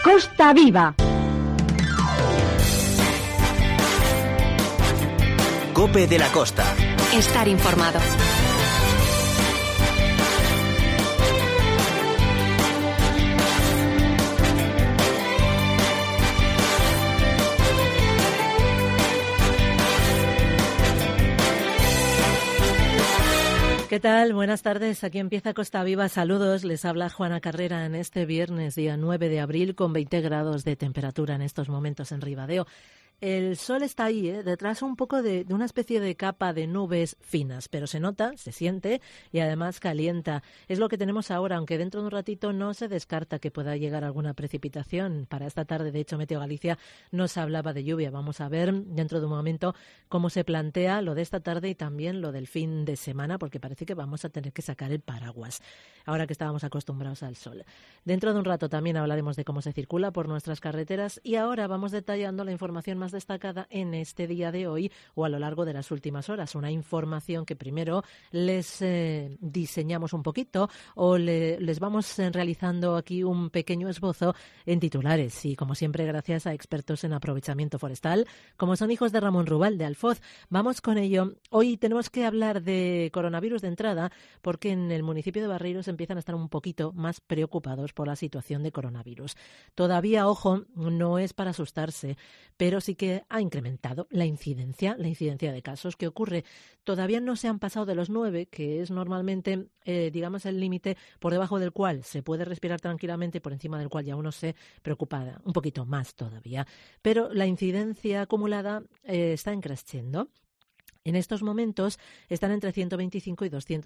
Costa Viva. COPE de la Costa. Estar informado. ¿Qué tal? Buenas tardes. Aquí empieza Costa Viva. Saludos. Les habla Juana Carrera en este viernes, día 9 de abril, con 20 grados de temperatura en estos momentos en Ribadeo. El sol está ahí, detrás un poco de una especie de capa de nubes finas, pero se nota, se siente y además calienta. Es lo que tenemos ahora, aunque dentro de un ratito no se descarta que pueda llegar alguna precipitación. Para esta tarde, de hecho, Meteo Galicia nos hablaba de lluvia. Vamos a ver dentro de un momento cómo se plantea lo de esta tarde y también lo del fin de semana, porque parece que vamos a tener que sacar el paraguas, ahora que estábamos acostumbrados al sol. Dentro de un rato también hablaremos de cómo se circula por nuestras carreteras y ahora vamos detallando la información más destacada en este día de hoy o a lo largo de las últimas horas. Una información que primero les diseñamos un poquito o les vamos realizando aquí un pequeño esbozo en titulares y, como siempre, gracias a expertos en aprovechamiento forestal, como son Hijos de Ramón Rubal de Alfoz. Vamos con ello. Hoy tenemos que hablar de coronavirus de entrada porque en el municipio de Barreiros empiezan a estar un poquito más preocupados por la situación de coronavirus. Todavía, ojo, no es para asustarse, pero sí que ha incrementado la incidencia de casos. ¿Qué ocurre? Todavía no se han pasado de los 9, que es normalmente, digamos, el límite por debajo del cual se puede respirar tranquilamente, por encima del cual ya uno se preocupa un poquito más todavía. Pero la incidencia acumulada está creciendo. En estos momentos están entre 125 y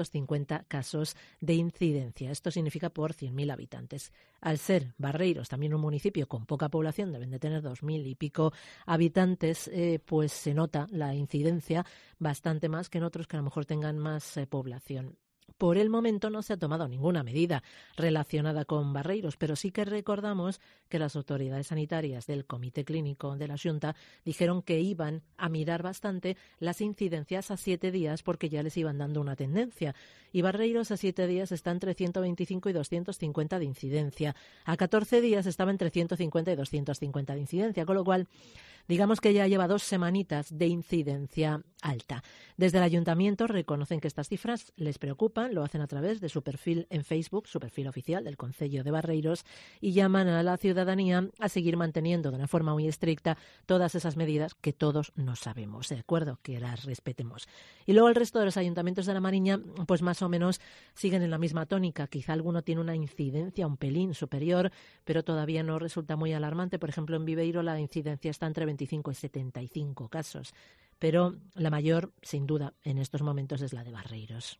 250 casos de incidencia. Esto significa por 100.000 habitantes. Al ser Barreiros también un municipio con poca población, deben de tener 2.000 y pico habitantes, pues se nota la incidencia bastante más que en otros que a lo mejor tengan más población. Por el momento no se ha tomado ninguna medida relacionada con Barreiros, pero sí que recordamos que las autoridades sanitarias del Comité Clínico de la Xunta dijeron que iban a mirar bastante las incidencias a 7 días porque ya les iban dando una tendencia. Y Barreiros a 7 días está entre 125 y 250 de incidencia. A 14 días estaba entre 150 y 250 de incidencia, con lo cual digamos que ya lleva 2 semanitas de incidencia alta. Desde el ayuntamiento reconocen que estas cifras les preocupan, lo hacen a través de su perfil en Facebook, su perfil oficial del Concello de Barreiros, y llaman a la ciudadanía a seguir manteniendo de una forma muy estricta todas esas medidas que todos no sabemos, ¿de acuerdo? Que las respetemos. Y luego el resto de los ayuntamientos de la Mariña, pues más o menos siguen en la misma tónica. Quizá alguno tiene una incidencia un pelín superior, pero todavía no resulta muy alarmante. Por ejemplo, en Viveiro la incidencia está entre 25 y 75 casos, pero la mayor, sin duda, en estos momentos es la de Barreiros.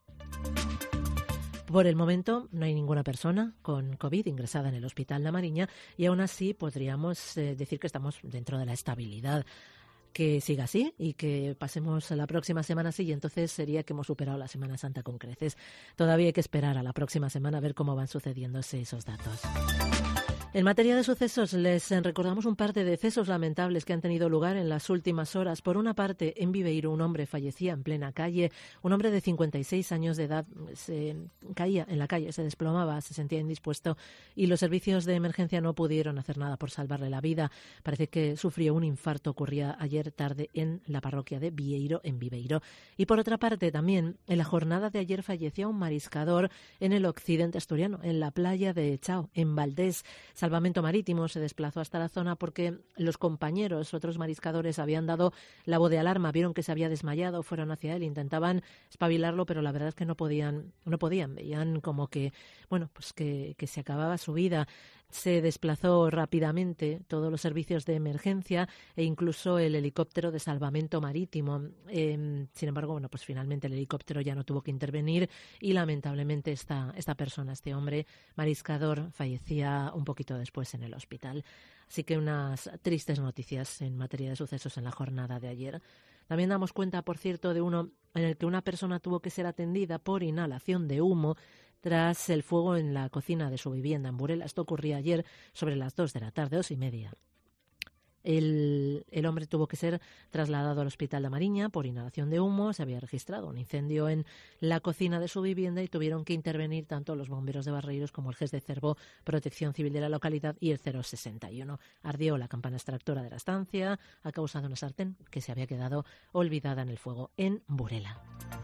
Por el momento no hay ninguna persona con COVID ingresada en el Hospital La Mariña y aún así podríamos decir que estamos dentro de la estabilidad. Que siga así y que pasemos a la próxima semana así y entonces sería que hemos superado la Semana Santa con creces. Todavía hay que esperar a la próxima semana a ver cómo van sucediéndose esos datos. En materia de sucesos, les recordamos un par de decesos lamentables que han tenido lugar en las últimas horas. Por una parte, en Viveiro, un hombre fallecía en plena calle. Un hombre de 56 años de edad se caía en la calle, se desplomaba, se sentía indispuesto y los servicios de emergencia no pudieron hacer nada por salvarle la vida. Parece que sufrió un infarto, ocurría ayer tarde en la parroquia de Vieiro, en Viveiro. Y por otra parte, también, en la jornada de ayer falleció un mariscador en el occidente asturiano, en la playa de Chao, en Valdés. Salvamento Marítimo se desplazó hasta la zona porque los compañeros, otros mariscadores, habían dado la voz de alarma, vieron que se había desmayado, fueron hacia él, intentaban espabilarlo, pero la verdad es que no podían, veían como que, bueno, pues que se acababa su vida. Se desplazó rápidamente todos los servicios de emergencia e incluso el helicóptero de salvamento marítimo. Sin embargo, bueno, pues finalmente el helicóptero ya no tuvo que intervenir y lamentablemente esta persona, este hombre mariscador, fallecía un poquito después en el hospital. Así que unas tristes noticias en materia de sucesos en la jornada de ayer. También damos cuenta, por cierto, de uno en el que una persona tuvo que ser atendida por inhalación de humo tras el fuego en la cocina de su vivienda en Burela. Esto ocurría ayer sobre las 2 de la tarde, 2:30. El hombre tuvo que ser trasladado al hospital de Mariña por inhalación de humo. Se había registrado un incendio en la cocina de su vivienda y tuvieron que intervenir tanto los bomberos de Barreiros como el GES de Cervo, Protección Civil de la localidad y el 061. Ardió la campana extractora de la estancia, ha causado una sartén que se había quedado olvidada en el fuego en Burela.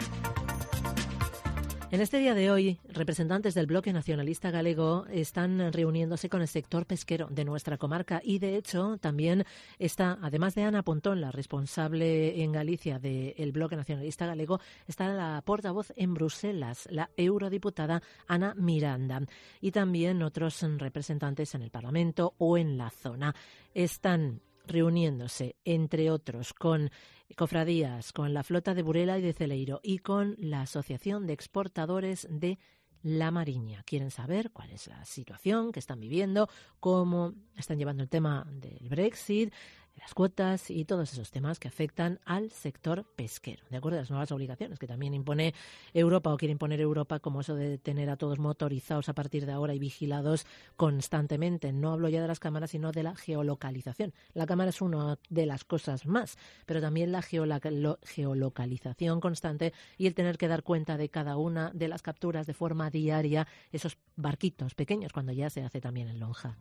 En este día de hoy, representantes del Bloque Nacionalista Galego están reuniéndose con el sector pesquero de nuestra comarca y, de hecho, también está, además de Ana Pontón, la responsable en Galicia del Bloque Nacionalista Galego, está la portavoz en Bruselas, la eurodiputada Ana Miranda, y también otros representantes en el Parlamento o en la zona. Están reuniéndose, entre otros, con cofradías, con la flota de Burela y de Celeiro y con la Asociación de Exportadores de La Mariña. Quieren saber cuál es la situación que están viviendo, cómo están llevando el tema del Brexit, las cuotas y todos esos temas que afectan al sector pesquero, de acuerdo a las nuevas obligaciones que también impone Europa o quiere imponer Europa, como eso de tener a todos motorizados a partir de ahora y vigilados constantemente. No hablo ya de las cámaras, sino de la geolocalización. La cámara es una de las cosas más, pero también la geolocalización constante y el tener que dar cuenta de cada una de las capturas de forma diaria, esos barquitos pequeños, cuando ya se hace también en lonja.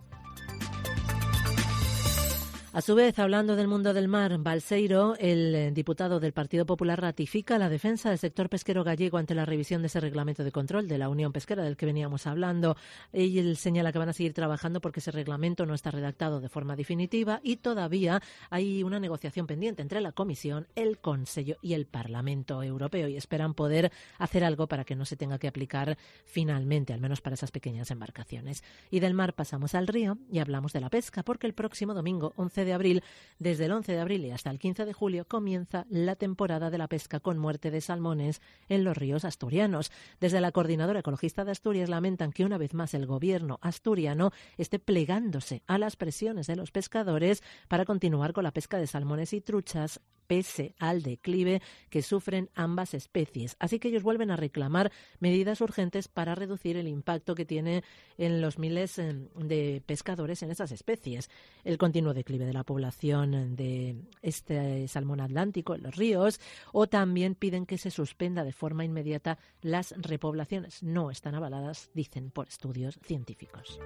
A su vez, hablando del mundo del mar, Balseiro, el diputado del Partido Popular, ratifica la defensa del sector pesquero gallego ante la revisión de ese reglamento de control de la Unión Pesquera del que veníamos hablando. Él señala que van a seguir trabajando porque ese reglamento no está redactado de forma definitiva y todavía hay una negociación pendiente entre la Comisión, el Consejo y el Parlamento Europeo y esperan poder hacer algo para que no se tenga que aplicar finalmente, al menos para esas pequeñas embarcaciones. Y del mar pasamos al río y hablamos de la pesca porque el próximo domingo, 11 de abril, desde el 11 de abril y hasta el 15 de julio, comienza la temporada de la pesca con muerte de salmones en los ríos asturianos. Desde la Coordinadora Ecologista de Asturias lamentan que una vez más el gobierno asturiano esté plegándose a las presiones de los pescadores para continuar con la pesca de salmones y truchas, pese al declive que sufren ambas especies. Así que ellos vuelven a reclamar medidas urgentes para reducir el impacto que tiene en los miles de pescadores en esas especies. El continuo declive de la población de este salmón atlántico en los ríos, o también piden que se suspenda de forma inmediata las repoblaciones. No están avaladas, dicen, por estudios científicos.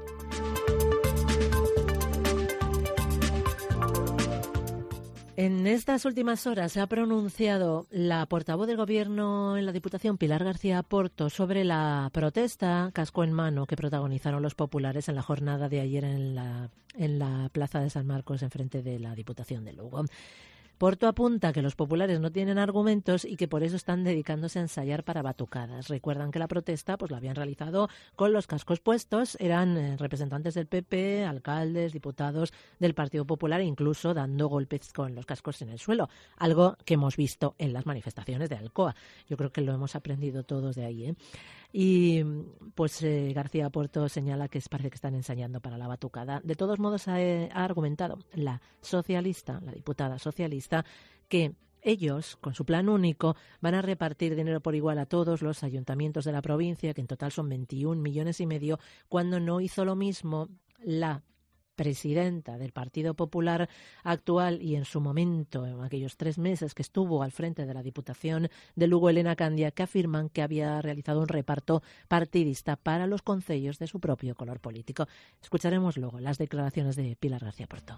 En estas últimas horas se ha pronunciado la portavoz del Gobierno en la Diputación, Pilar García Porto, sobre la protesta casco en mano que protagonizaron los populares en la jornada de ayer en la Plaza de San Marcos, enfrente de la Diputación de Lugo. Porto apunta que los populares no tienen argumentos y que por eso están dedicándose a ensayar para batucadas. Recuerdan que la protesta la habían realizado con los cascos puestos, eran representantes del PP, alcaldes, diputados del Partido Popular e incluso dando golpes con los cascos en el suelo, algo que hemos visto en las manifestaciones de Alcoa. Yo creo que lo hemos aprendido todos de ahí, ¿eh? Y pues García Porto señala que parece que están ensayando para la batucada. De todos modos, ha argumentado la diputada socialista, que ellos, con su plan único, van a repartir dinero por igual a todos los ayuntamientos de la provincia, que en total son 21,5 millones, cuando no hizo lo mismo la presidenta del Partido Popular actual y en su momento, en aquellos 3 meses que estuvo al frente de la Diputación de Lugo, Elena Candia, que afirman que había realizado un reparto partidista para los concellos de su propio color político. Escucharemos luego las declaraciones de Pilar García Porto.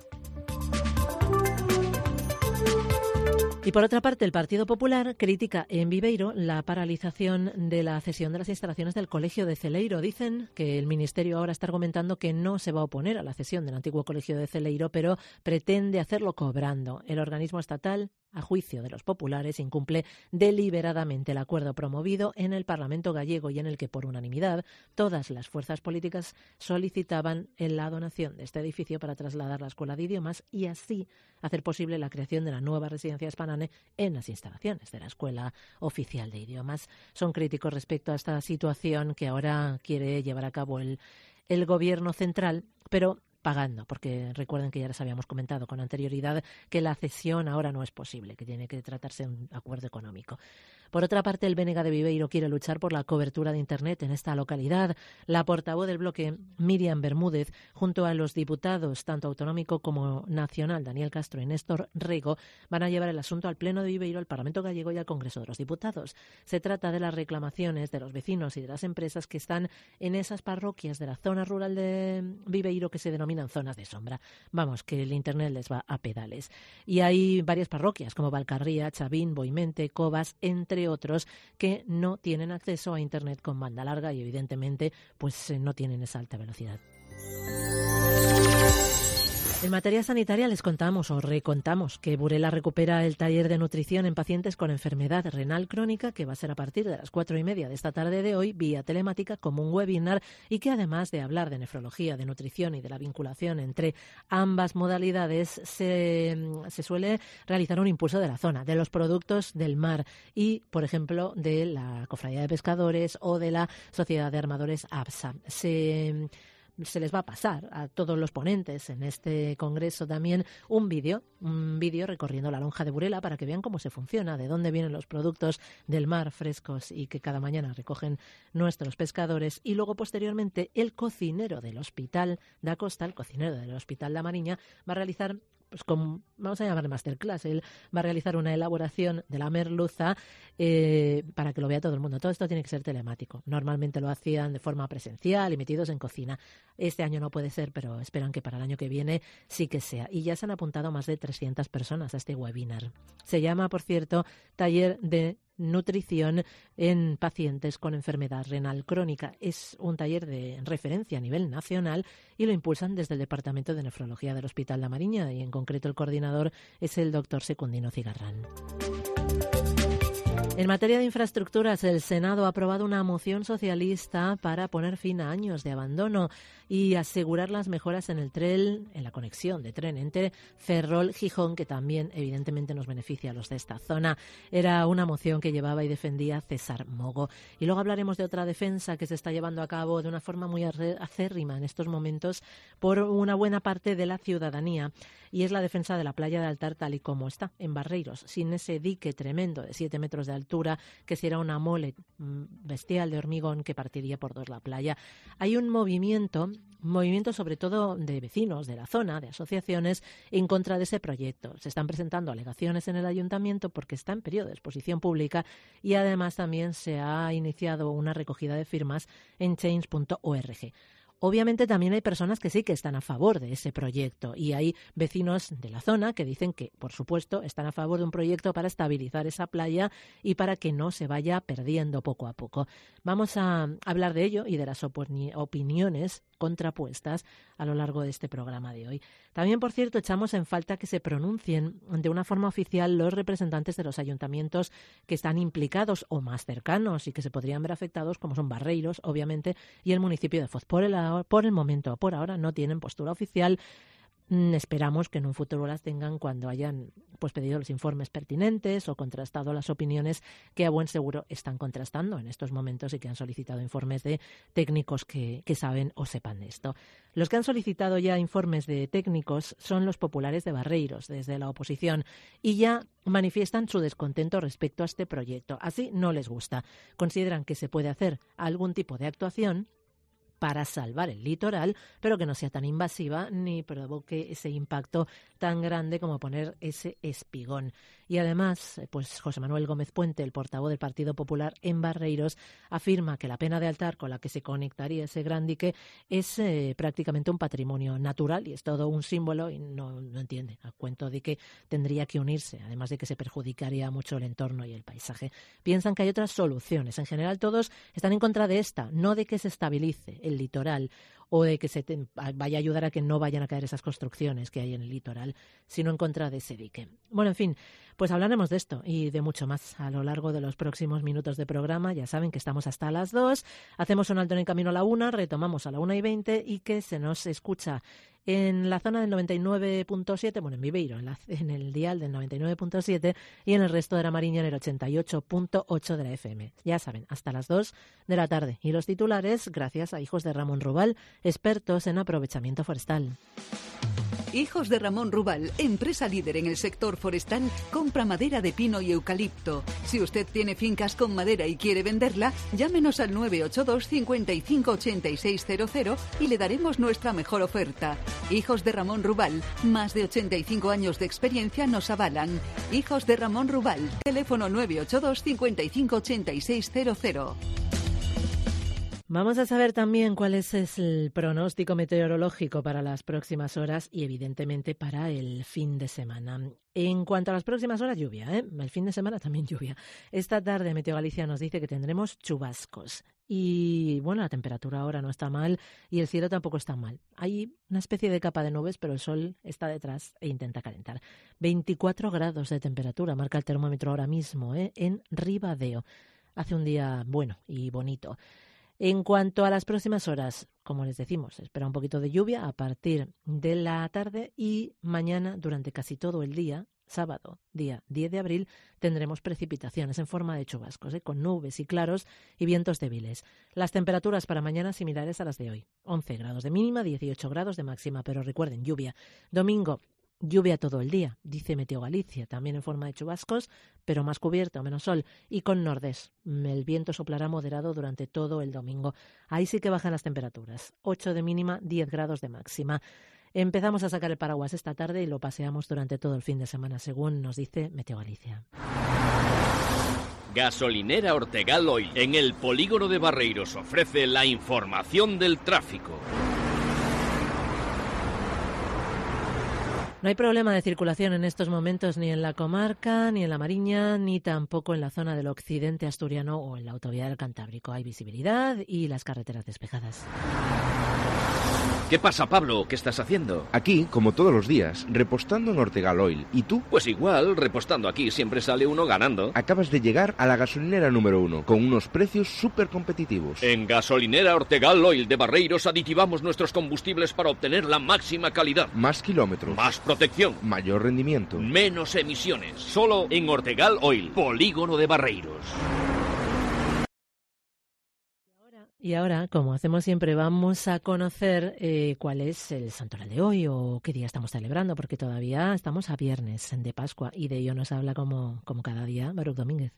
Y por otra parte, el Partido Popular critica en Viveiro la paralización de la cesión de las instalaciones del Colegio de Celeiro. Dicen que el Ministerio ahora está argumentando que no se va a oponer a la cesión del antiguo Colegio de Celeiro, pero pretende hacerlo cobrando. El organismo estatal, a juicio de los populares, incumple deliberadamente el acuerdo promovido en el Parlamento gallego y en el que, por unanimidad, todas las fuerzas políticas solicitaban la donación de este edificio para trasladar la Escuela de Idiomas y así hacer posible la creación de la nueva residencia Spanane en las instalaciones de la Escuela Oficial de Idiomas. Son críticos respecto a esta situación que ahora quiere llevar a cabo el Gobierno central, pero pagando, porque recuerden que ya les habíamos comentado con anterioridad que la cesión ahora no es posible, que tiene que tratarse de un acuerdo económico. Por otra parte, el Bénega de Viveiro quiere luchar por la cobertura de Internet en esta localidad. La portavoz del bloque, Miriam Bermúdez, junto a los diputados, tanto autonómico como nacional, Daniel Castro y Néstor Rego, van a llevar el asunto al Pleno de Viveiro, al Parlamento Gallego y al Congreso de los Diputados. Se trata de las reclamaciones de los vecinos y de las empresas que están en esas parroquias de la zona rural de Viveiro que se denominan zonas de sombra. Vamos, que el Internet les va a pedales. Y hay varias parroquias como Valcarría, Chavín, Boimente, Covas, entre otros, que no tienen acceso a Internet con banda larga y evidentemente pues no tienen esa alta velocidad. En materia sanitaria les contamos o recontamos que Burela recupera el taller de nutrición en pacientes con enfermedad renal crónica, que va a ser a partir de las 4:30 de esta tarde de hoy, vía telemática, como un webinar, y que además de hablar de nefrología, de nutrición y de la vinculación entre ambas modalidades, se suele realizar un impulso de la zona, de los productos del mar y, por ejemplo, de la Cofradía de Pescadores o de la Sociedad de Armadores ABSA. Se les va a pasar a todos los ponentes en este congreso también un vídeo recorriendo la lonja de Burela para que vean cómo se funciona, de dónde vienen los productos del mar frescos y que cada mañana recogen nuestros pescadores. Y luego, posteriormente, el cocinero del Hospital da Costa, el cocinero del Hospital da Mariña, va a realizar, pues vamos a llamar masterclass. Él va a realizar una elaboración de la merluza para que lo vea todo el mundo. Todo esto tiene que ser telemático. Normalmente lo hacían de forma presencial y metidos en cocina. Este año no puede ser, pero esperan que para el año que viene sí que sea. Y ya se han apuntado más de 300 personas a este webinar. Se llama, por cierto, Taller de Nutrición en pacientes con enfermedad renal crónica. Es un taller de referencia a nivel nacional y lo impulsan desde el Departamento de Nefrología del Hospital da Mariña, y en concreto el coordinador es el doctor Secundino Cigarrán. En materia de infraestructuras, el Senado ha aprobado una moción socialista para poner fin a años de abandono y asegurar las mejoras en el tren, en la conexión de tren entre Ferrol y Gijón, que también evidentemente nos beneficia a los de esta zona. Era una moción que llevaba y defendía César Mogo. Y luego hablaremos de otra defensa que se está llevando a cabo de una forma muy acérrima en estos momentos por una buena parte de la ciudadanía, y es la defensa de la playa de Altar tal y como está, en Barreiros, sin ese dique tremendo de 7 metros de altura, que será una mole bestial de hormigón que partiría por dos la playa. Hay un movimiento sobre todo de vecinos de la zona, de asociaciones, en contra de ese proyecto. Se están presentando alegaciones en el ayuntamiento porque está en periodo de exposición pública, y además también se ha iniciado una recogida de firmas en change.org. Obviamente también hay personas que sí que están a favor de ese proyecto, y hay vecinos de la zona que dicen que, por supuesto, están a favor de un proyecto para estabilizar esa playa y para que no se vaya perdiendo poco a poco. Vamos a hablar de ello y de las opiniones contrapuestas a lo largo de este programa de hoy. También, por cierto, echamos en falta que se pronuncien de una forma oficial los representantes de los ayuntamientos que están implicados o más cercanos y que se podrían ver afectados, como son Barreiros, obviamente, y el municipio de Foz. Por ahora no tienen postura oficial. Esperamos que en un futuro las tengan cuando hayan pedido los informes pertinentes o contrastado las opiniones que a buen seguro están contrastando en estos momentos y que han solicitado informes de técnicos que saben o sepan de esto. Los que han solicitado ya informes de técnicos son los populares de Barreiros, desde la oposición, y ya manifiestan su descontento respecto a este proyecto. Así no les gusta. Consideran que se puede hacer algún tipo de actuación para salvar el litoral, pero que no sea tan invasiva ni provoque ese impacto tan grande como poner ese espigón. Y además, José Manuel Gómez Puente, el portavoz del Partido Popular en Barreiros, afirma que la pena de altar con la que se conectaría ese gran dique es prácticamente un patrimonio natural y es todo un símbolo, y no entiende a cuento de que tendría que unirse, además de que se perjudicaría mucho el entorno y el paisaje. Piensan que hay otras soluciones. En general, todos están en contra de esta, no de que se estabilice el litoral o de que se vaya a ayudar a que no vayan a caer esas construcciones que hay en el litoral, sino en contra de ese dique. Bueno, en fin, pues hablaremos de esto y de mucho más a lo largo de los próximos minutos de programa. Ya saben que estamos hasta las 2, hacemos un alto en el camino a la 1, retomamos a la 1:20 y que se nos escucha En la zona del 99.7, bueno, en Viveiro, en el dial del 99.7 y en el resto de la Mariña en el 88.8 de la FM. Ya saben, hasta las 2 de la tarde. Y los titulares, gracias a Hijos de Ramón Rubal, expertos en aprovechamiento forestal. Hijos de Ramón Rubal, empresa líder en el sector forestal, compra madera de pino y eucalipto. Si usted tiene fincas con madera y quiere venderla, llámenos al 982 55 8600 y le daremos nuestra mejor oferta. Hijos de Ramón Rubal, más de 85 años de experiencia nos avalan. Hijos de Ramón Rubal, teléfono 982 55 8600. Vamos a saber también cuál es el pronóstico meteorológico para las próximas horas y, evidentemente, para el fin de semana. En cuanto a las próximas horas, lluvia, El fin de semana también lluvia. Esta tarde Meteo Galicia nos dice que tendremos chubascos. Y, bueno, la temperatura ahora no está mal y el cielo tampoco está mal. Hay una especie de capa de nubes, pero el sol está detrás e intenta calentar. 24 grados de temperatura marca el termómetro ahora mismo, en Ribadeo. Hace un día bueno y bonito. En cuanto a las próximas horas, como les decimos, espera un poquito de lluvia a partir de la tarde y mañana durante casi todo el día, sábado, día 10 de abril, tendremos precipitaciones en forma de chubascos, con nubes y claros y vientos débiles. Las temperaturas para mañana similares a las de hoy. 11 grados de mínima, 18 grados de máxima, pero recuerden, lluvia. Domingo, lluvia todo el día, dice Meteo Galicia, también en forma de chubascos, pero más cubierto, menos sol y con nordés. El viento soplará moderado durante todo el domingo. Ahí sí que bajan las temperaturas, 8 de mínima, 10 grados de máxima. Empezamos a sacar el paraguas esta tarde y lo paseamos durante todo el fin de semana, según nos dice Meteo Galicia. Gasolinera Ortegal Oil, en el polígono de Barreiros, ofrece la información del tráfico. No hay problema de circulación en estos momentos ni en la comarca, ni en la Mariña, ni tampoco en la zona del occidente asturiano o en la autovía del Cantábrico. Hay visibilidad y las carreteras despejadas. ¿Qué pasa, Pablo? ¿Qué estás haciendo? Aquí, como todos los días, repostando en Ortegal Oil. ¿Y tú? Pues igual, repostando aquí siempre sale uno ganando. Acabas de llegar a la gasolinera número 1, con unos precios súper competitivos. En Gasolinera Ortegal Oil de Barreiros aditivamos nuestros combustibles para obtener la máxima calidad. Más kilómetros. Más protección. Mayor rendimiento. Menos emisiones. Solo en Ortegal Oil, polígono de Barreiros. Y ahora, como hacemos siempre, vamos a conocer cuál es el santoral de hoy o qué día estamos celebrando, porque todavía estamos a viernes de Pascua y de ello nos habla como cada día Baruch Domínguez.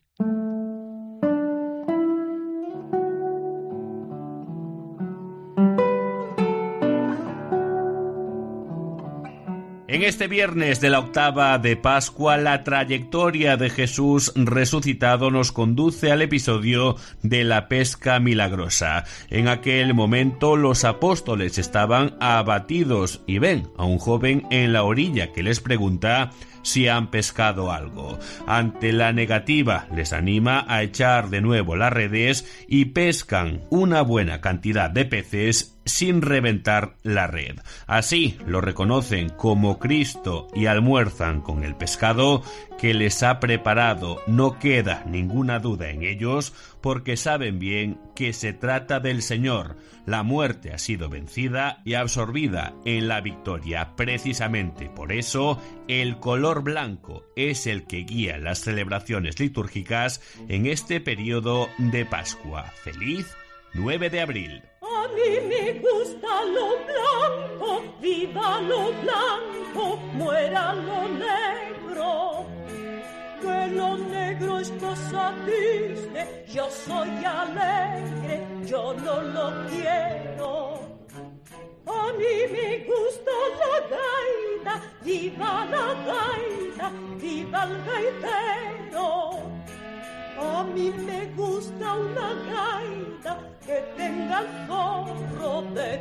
En este viernes de la octava de Pascua, la trayectoria de Jesús resucitado nos conduce al episodio de la pesca milagrosa. En aquel momento los apóstoles estaban abatidos y ven a un joven en la orilla que les pregunta si han pescado algo. Ante la negativa, les anima a echar de nuevo las redes y pescan una buena cantidad de peces sin reventar la red. Así lo reconocen como Cristo y almuerzan con el pescado que les ha preparado. No queda ninguna duda en ellos porque saben bien que se trata del Señor. La muerte ha sido vencida y absorbida en la victoria. Precisamente por eso, el color blanco es el que guía las celebraciones litúrgicas en este periodo de Pascua. ¡Feliz 9 de abril! A mí me gusta lo blanco, viva lo blanco, muera lo negro. Que lo negro es cosa triste, yo soy alegre, yo no lo quiero. A mí me gusta la gaita, viva la gaita, viva el gaitero. A mí me gusta una gaita que tenga el zorro de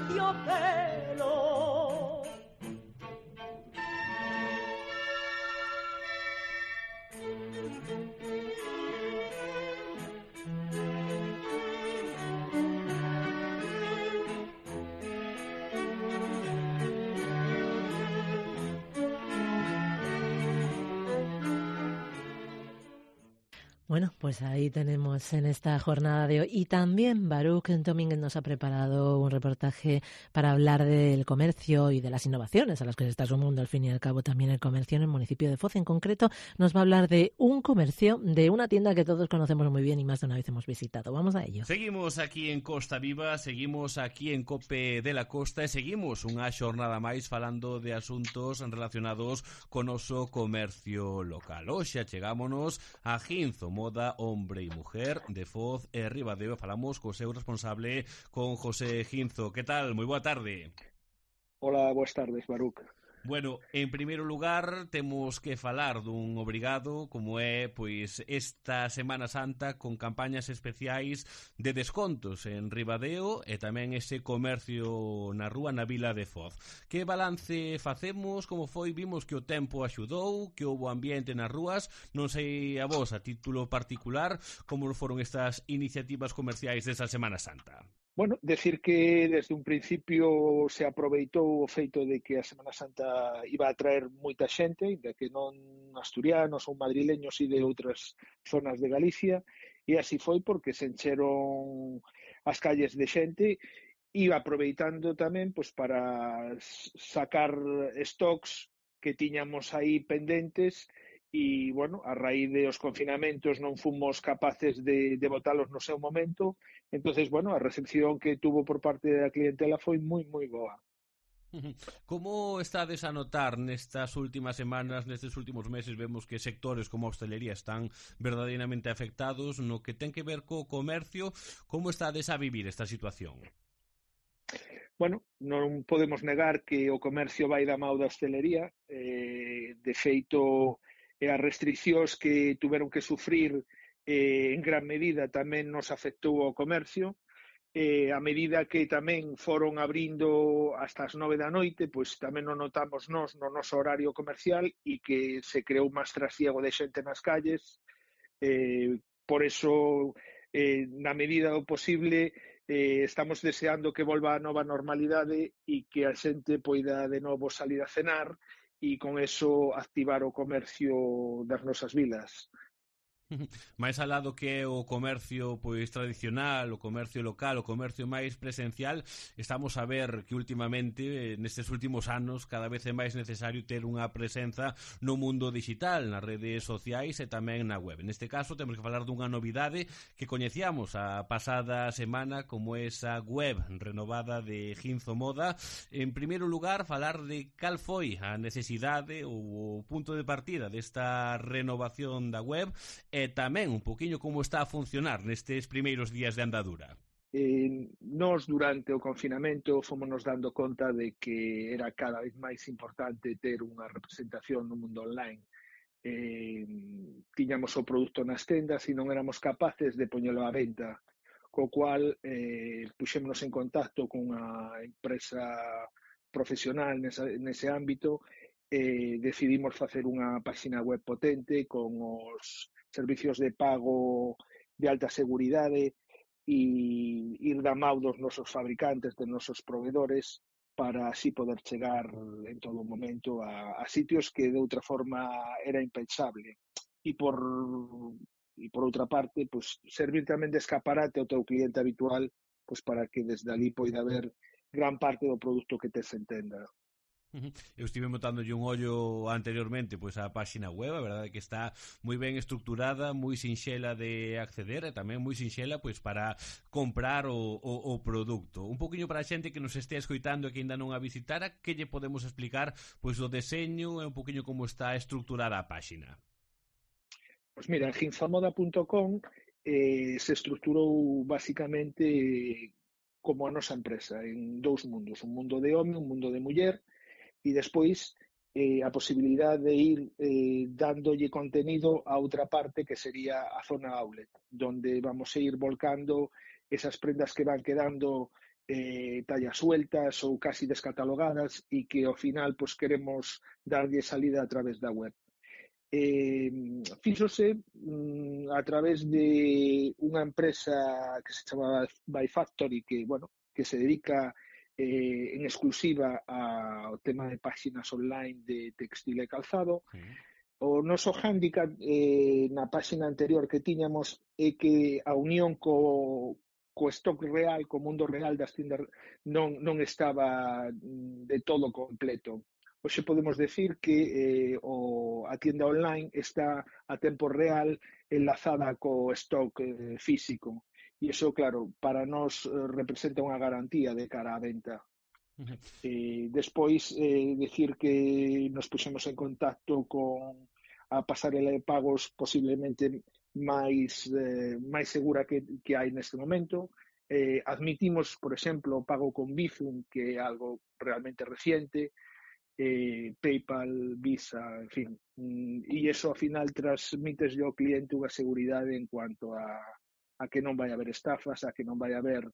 terciopelo. Bueno, pues ahí tenemos en esta jornada de hoy. Y también Baruch Domínguez nos ha preparado un reportaje para hablar del comercio y de las innovaciones a las que se está sumando al fin y al cabo también el comercio en el municipio de Foz. En concreto nos va a hablar de un comercio, de una tienda que todos conocemos muy bien y más de una vez hemos visitado. Vamos a ello. Seguimos aquí en Costa Viva, seguimos aquí en Cope de la Costa e seguimos unha xornada máis falando de asuntos relacionados con oso comercio local. Hoxe chegámonos a Ginzo Moda, hombre e mujer de Foz e Ribadeo. Falamos co seu responsable, con José Ginzo. Que tal? Moi boa tarde. Hola, boas tardes, Baruch. Bueno, en primeiro lugar, temos que falar dun obrigado como é, pois, esta Semana Santa con campañas especiais de descontos en Ribadeo e tamén ese comercio na rúa na vila de Foz. Que balance facemos? Como foi? Vimos que o tempo axudou, que houbo ambiente nas rúas. Non sei a vos, a título particular, como foron estas iniciativas comerciais desta Semana Santa. Bueno, decir que desde un principio se aproveitou o feito de que a Semana Santa iba a traer moita xente, de que non asturianos ou madrileños e de outras zonas de Galicia, e así foi porque se encheron as calles de xente, e aproveitando tamén pois, para sacar stocks que tiñamos aí pendentes. E, bueno, a raíz de os confinamentos non fomos capaces de botalos no seu momento. Entonces, bueno, a recepción que tuvo por parte da clientela foi moi, moi boa. Como estades a notar nestas últimas semanas, nestes últimos meses? Vemos que sectores como a hostelería están verdadeiramente afectados. No que ten que ver co comercio, como estades a vivir esta situación? Bueno, non podemos negar que o comercio vai da mão da hostelería. De feito, e as restriccións que tuveron que sufrir en gran medida tamén nos afectou ao comercio. A medida que tamén foron abrindo hasta as 9 da noite, pois tamén non notamos nós no noso horario comercial e que se creou máis trasiego de xente nas calles. Por eso, na medida do posible, estamos deseando que volva a nova normalidade e que a xente poida de novo salir a cenar e con eso activar o comercio das nosas vilas. máis alá do que é o comercio pois tradicional, o comercio local, o comercio máis presencial, estamos a ver que últimamente, nestes últimos anos, cada vez é máis necesario ter unha presenza no mundo digital, nas redes sociais e tamén na web. Neste caso, temos que falar dunha novidade que coñecíamos a pasada semana, como esa web renovada de Ginzo Moda. En primeiro lugar, falar de cal foi a necesidade ou o punto de partida desta renovación da web e tamén un poquinho como está a funcionar nestes primeiros días de andadura. Nós, durante o confinamento, fomos dando conta de que era cada vez máis importante ter unha representación no mundo online. Tiñamos o produto nas tendas e non éramos capaces de poñelo á venta, co cual puxémonos en contacto con unha empresa profesional nese ámbito e decidimos facer unha página web potente con os servicios de pago de alta seguridade e ir da mão dos nosos fabricantes, dos nosos proveedores, para así poder chegar en todo momento a sitios que de outra forma era impensable. E por outra parte, pues, servir tamén de escaparate ao teu cliente habitual, pues, para que desde ali poida haber gran parte do produto que tes en tenda. Eu estive botándolle un ollo anteriormente pois á páxina web, a verdade é que está moi ben estructurada, moi sinxela de acceder e tamén moi sinxela pois para comprar o produto. Un poquinho para a xente que nos estea escoitando e que ainda non a visitara, que lle podemos explicar pois do deseño e un poquinho como está estructurada a páxina? Pois mira, en ginzomoda.com se estructurou basicamente como a nosa empresa, en dous mundos, un mundo de home, un mundo de muller, e despois a posibilidade de ir dándolle contenido a outra parte que sería a zona outlet, donde vamos a ir volcando esas prendas que van quedando tallas sueltas ou casi descatalogadas e que ao final pues, queremos darlle salida a través da web. Fíxose a través de unha empresa que se chama By Factory, que, bueno, que se dedica en exclusiva ao tema de páxinas online de textil e calzado, O noso hándicap na páxina anterior que tiñamos é que a unión co stock real, co mundo real das tiendas non estaba de todo completo. Hoxe podemos decir que a tienda online está a tempo real enlazada co stock físico. E iso, claro, para nós representa unha garantía de cara á venta. Despois, decir que nos puxemos en contacto con a pasarela de pagos posiblemente máis segura que hai neste momento. Admitimos, por exemplo, o pago con Bizum, que é algo realmente reciente, PayPal, Visa, en fin. E iso, ao final, transmites ao cliente unha seguridade en cuanto a que non vai haber estafas, a que non vai haber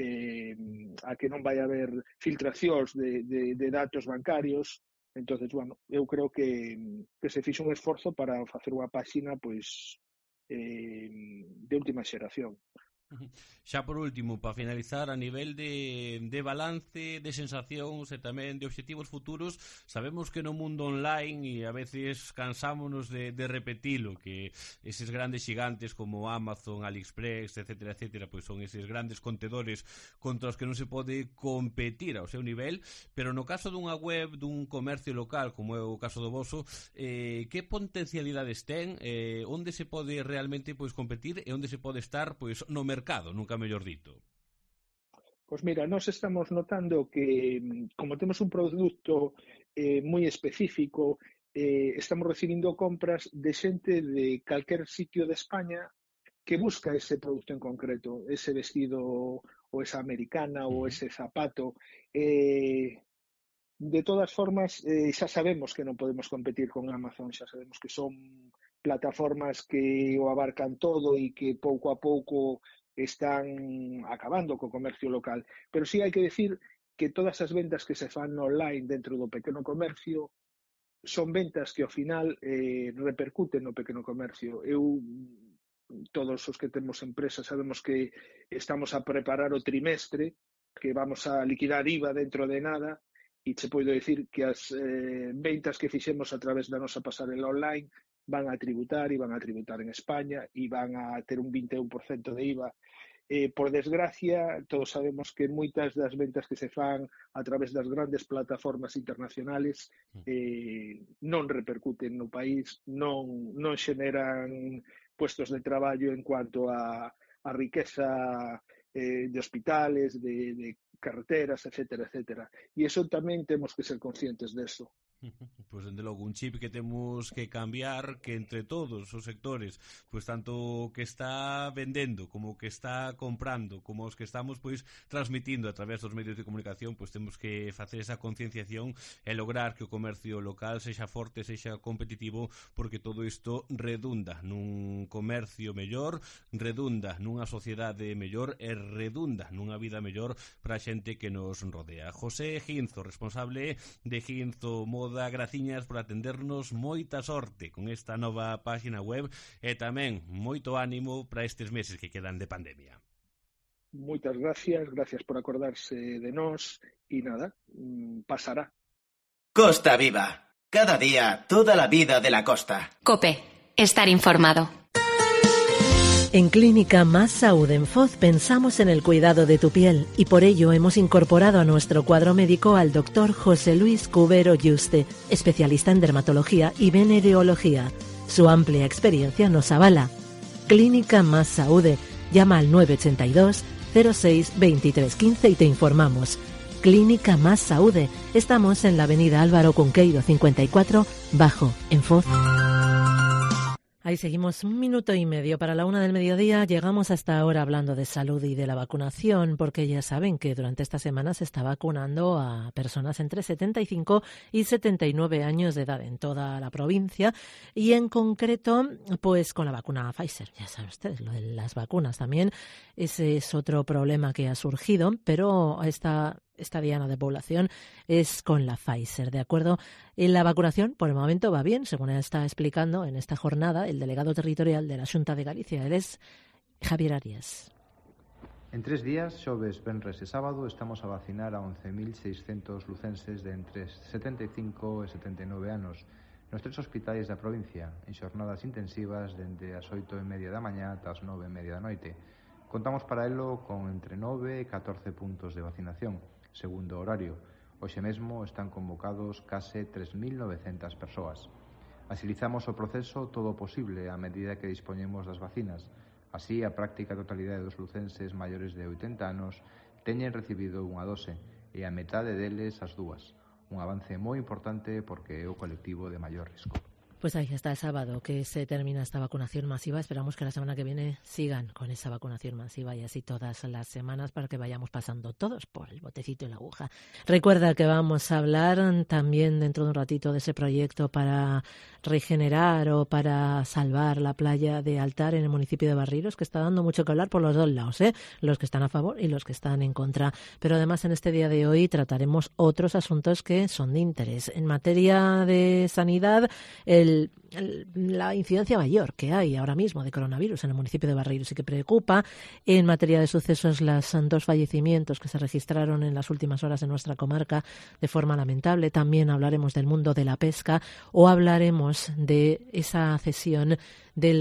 filtracións de datos bancarios. Entonces, bueno, eu creo que se fixo un esforzo para facer unha páxina pois de última xeración. Xa por último, para finalizar, a nivel de balance, de sensacións e tamén de obxectivos futuros, sabemos que no mundo online e a veces cansámonos de repetilo, que eses grandes xigantes como Amazon, AliExpress, etcétera, etcétera, pois son eses grandes contedores contra os que non se pode competir ao seu nivel, pero no caso dunha web, dun comercio local, como é o caso do voso, que potencialidades ten, onde se pode realmente pois competir e onde se pode estar pois no mercado, nunca mellor dito? Pois mira, nós estamos notando que, como temos un produto moi específico, estamos recibindo compras de xente de calquer sitio de España que busca ese produto en concreto, ese vestido ou esa americana ou ese zapato. De todas formas, xa sabemos que non podemos competir con Amazon, xa sabemos que son plataformas que o abarcan todo e que pouco a pouco están acabando co comercio local. Pero sí hai que decir que todas as ventas que se fan online dentro do pequeno comercio son ventas que ao final repercuten no pequeno comercio. Todos os que temos empresas sabemos que estamos a preparar o trimestre, que vamos a liquidar IVA dentro de nada, e che podo dicir que as ventas que fixemos a través da nosa pasarela online van a tributar en España e van a ter un 21% de IVA. Por desgracia, todos sabemos que moitas das ventas que se fan a través das grandes plataformas internacionales non repercuten no país, non xeneran puestos de traballo en cuanto a riqueza de hospitales, de carreteras, etcétera, etcétera. E iso tamén temos que ser conscientes deso. Pois, dende logo, un chip que temos que cambiar, que entre todos os sectores, pois tanto o que está vendendo, como o que está comprando, como os que estamos pois transmitindo a través dos medios de comunicación, pois temos que facer esa concienciación e lograr que o comercio local sexa forte, sexa competitivo, porque todo isto redunda nun comercio mellor, redunda nunha sociedade mellor e redunda nunha vida mellor para a xente que nos rodea. José Ginzo, responsable de Ginzo Moda, graciñas por atendernos, moita sorte con esta nova página web e tamén moito ánimo para estes meses que quedan de pandemia. Moitas gracias por acordarse de nós e nada, pasará. Costa Viva, cada día, toda la vida de la costa. COPE, estar informado. En Clínica Más Saúde en Foz pensamos en el cuidado de tu piel y por ello hemos incorporado a nuestro cuadro médico al doctor José Luis Cubero Yuste, especialista en dermatología y venereología. Su amplia experiencia nos avala. Clínica Más Saúde. Llama al 982 06 23 15 y te informamos. Clínica Más Saúde. Estamos en la avenida Álvaro Cunqueiro 54, Bajo, en Foz. Ahí seguimos, 1 minuto y medio para la 1 del mediodía. Llegamos hasta ahora hablando de salud y de la vacunación, porque ya saben que durante esta semana se está vacunando a personas entre 75 y 79 años de edad en toda la provincia y en concreto pues con la vacuna Pfizer. Ya saben ustedes, lo de las vacunas también, ese es otro problema que ha surgido, pero esta diana de población es con la Pfizer, ¿de acuerdo? En la vacunación, por el momento, va bien, según está explicando en esta jornada el delegado territorial de la Xunta de Galicia, él es Javier Arias. En 3 días, xoves, venres e sábado, estamos a vacinar a 11.600 lucenses de entre 75 e 79 anos. nos 3 hospitais da provincia, en xornadas intensivas dende as 8:30 da mañá ata as 9:30 da noite. Contamos para elo con entre 9 e 14 puntos de vacinación, segundo horario. Hoxe mesmo están convocados case 3.900 persoas. Agilizamos o proceso todo o posible a medida que dispoñemos das vacinas. Así, a práctica totalidade dos lucenses maiores de 80 anos teñen recibido unha dose e a metade deles as dúas. Un avance moi importante porque é o colectivo de maior risco. Pues ahí está el sábado que se termina esta vacunación masiva. Esperamos que la semana que viene sigan con esa vacunación masiva y así todas las semanas para que vayamos pasando todos por el botecito y la aguja. Recuerda que vamos a hablar también dentro de un ratito de ese proyecto para regenerar o para salvar la playa de Altar en el municipio de Barreiros, que está dando mucho que hablar por los dos lados, los que están a favor y los que están en contra. Pero además en este día de hoy trataremos otros asuntos que son de interés. En materia de sanidad, la incidencia mayor que hay ahora mismo de coronavirus en el municipio de Barreiros y que preocupa. En materia de sucesos, los 2 fallecimientos que se registraron en las últimas horas en nuestra comarca de forma lamentable. También hablaremos del mundo de la pesca o hablaremos de esa cesión del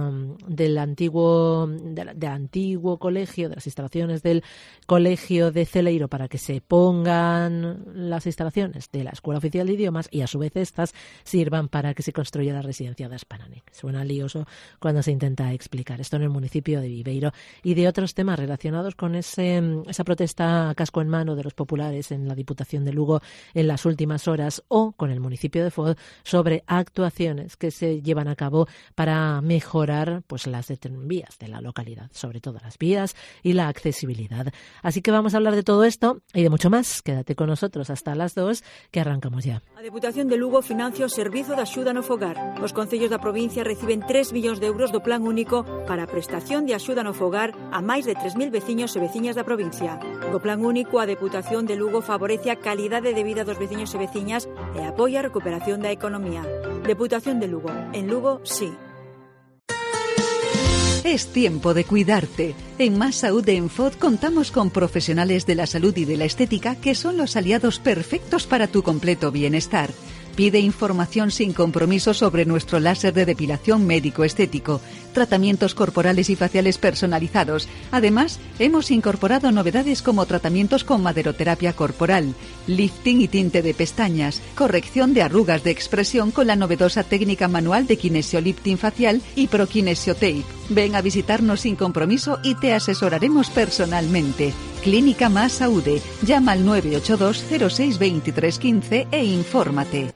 antiguo colegio, de las instalaciones del colegio de Celeiro para que se pongan las instalaciones de la Escuela Oficial de Idiomas y a su vez estas sirvan para que se construya la residencia de Aspananec. Suena lioso cuando se intenta explicar esto en el municipio de Viveiro y de otros temas relacionados con esa protesta a casco en mano de los populares en la Diputación de Lugo en las últimas horas o con el municipio de Foz sobre actuaciones que se llevan a cabo para mejorar pues las vías de la localidad, sobre todo las vías y la accesibilidad. Así que vamos a hablar de todo esto y de mucho más. Quédate con nosotros hasta las 2, que arrancamos ya. A Deputación de Lugo financia o Servizo de Axuda no Fogar. Os concellos da provincia reciben 3 millóns de euros do Plan Único para a prestación de axuda no fogar a máis de 3.000 veciños e veciñas da provincia. Co Plan Único, a Deputación de Lugo favorece a calidade de vida dos veciños e veciñas e apoia a recuperación da economía. Deputación de Lugo. En Lugo, sí. Es tiempo de cuidarte. En Más Salud en FOD contamos con profesionales de la salud y de la estética que son los aliados perfectos para tu completo bienestar. Pide información sin compromiso sobre nuestro láser de depilación médico-estético, tratamientos corporales y faciales personalizados. Además, hemos incorporado novedades como tratamientos con maderoterapia corporal, lifting y tinte de pestañas, corrección de arrugas de expresión con la novedosa técnica manual de kinesiolifting facial y prokinesiotape. Ven a visitarnos sin compromiso y te asesoraremos personalmente. Clínica Más Saúde. Llama al 982 06 23 15 e infórmate.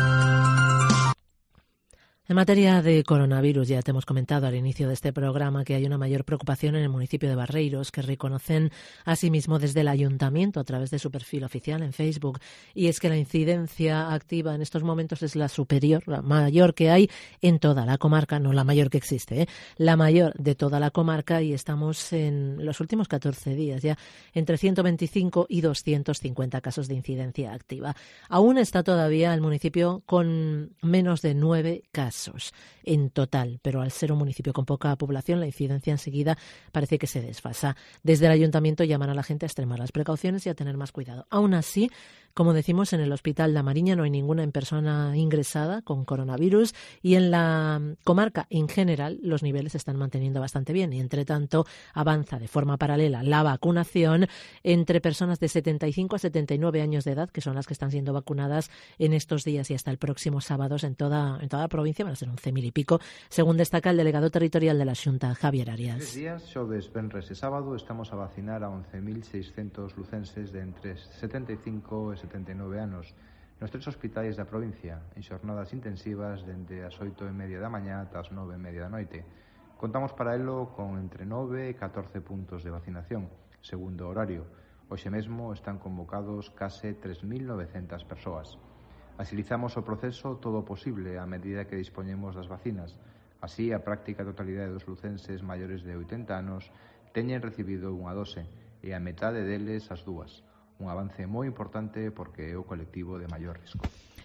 En materia de coronavirus, ya te hemos comentado al inicio de este programa que hay una mayor preocupación en el municipio de Barreiros, que reconocen asimismo desde el ayuntamiento a través de su perfil oficial en Facebook. Y es que la incidencia activa en estos momentos es la superior, la mayor que hay en toda la comarca, no la mayor que existe, la mayor de toda la comarca, y estamos en los últimos 14 días ya entre 125 y 250 casos de incidencia activa. Aún está todavía el municipio con menos de 9 casos en total, pero al ser un municipio con poca población, la incidencia enseguida parece que se desfasa. Desde el ayuntamiento llaman a la gente a extremar las precauciones y a tener más cuidado. Aún así, como decimos, en el Hospital da Mariña no hay ninguna persona ingresada con coronavirus y en la comarca en general los niveles se están manteniendo bastante bien y entre tanto avanza de forma paralela la vacunación entre personas de 75 a 79 años de edad, que son las que están siendo vacunadas en estos días y hasta el próximo sábado en toda la provincia. Van a ser 11.000 y pico, según destaca el delegado territorial de la Xunta, Javier Arias. 3 días, xoves, venres e sábado, estamos a vacinar a 11.600 lucenses de entre 75 e 79 anos nos 3 hospitais da provincia, en xornadas intensivas dende as 8:30 da mañá ata as 9:30 da noite. Contamos para elo con entre 9 e 14 puntos de vacinación, segundo horario. Hoxe mesmo están convocados case 3.900 persoas. Agilizamos o proceso todo o posible a medida que dispoñemos das vacinas. Así, a práctica totalidade dos lucenses maiores de 80 anos teñen recibido unha dose e a metade deles as dúas. Un avance moi importante porque é o colectivo de maior risco.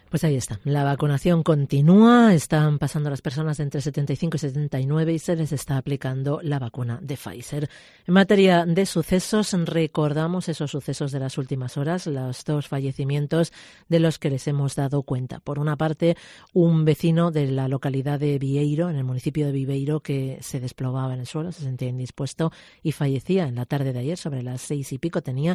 Pues ahí está, la vacunación continúa, están pasando las personas de entre 75 y 79 y se les está aplicando la vacuna de Pfizer. En materia de sucesos, recordamos esos sucesos de las últimas horas, los 2 fallecimientos de los que les hemos dado cuenta. Por una parte, un vecino de la localidad de Vieiro, en el municipio de Viveiro, que se desplomaba en el suelo, se sentía indispuesto y fallecía en la tarde de ayer, sobre las 6 y pico, tenía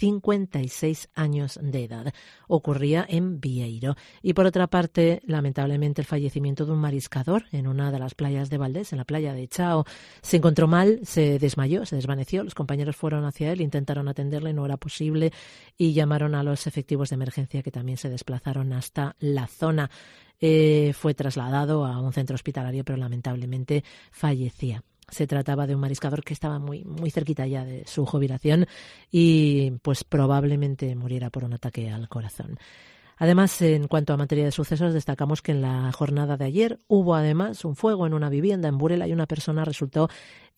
56 años de edad. Ocurría en Vieiro. Y por otra parte, lamentablemente, el fallecimiento de un mariscador en una de las playas de Valdés, en la playa de Chao. Se encontró mal, se desmayó, se desvaneció. Los compañeros fueron hacia él, intentaron atenderle, no era posible y llamaron a los efectivos de emergencia que también se desplazaron hasta la zona. Fue trasladado a un centro hospitalario, pero lamentablemente fallecía. Se trataba de un mariscador que estaba muy cerquita ya de su jubilación y pues probablemente muriera por un ataque al corazón. Además, en cuanto a materia de sucesos, destacamos que en la jornada de ayer hubo además un fuego en una vivienda en Burela y una persona resultó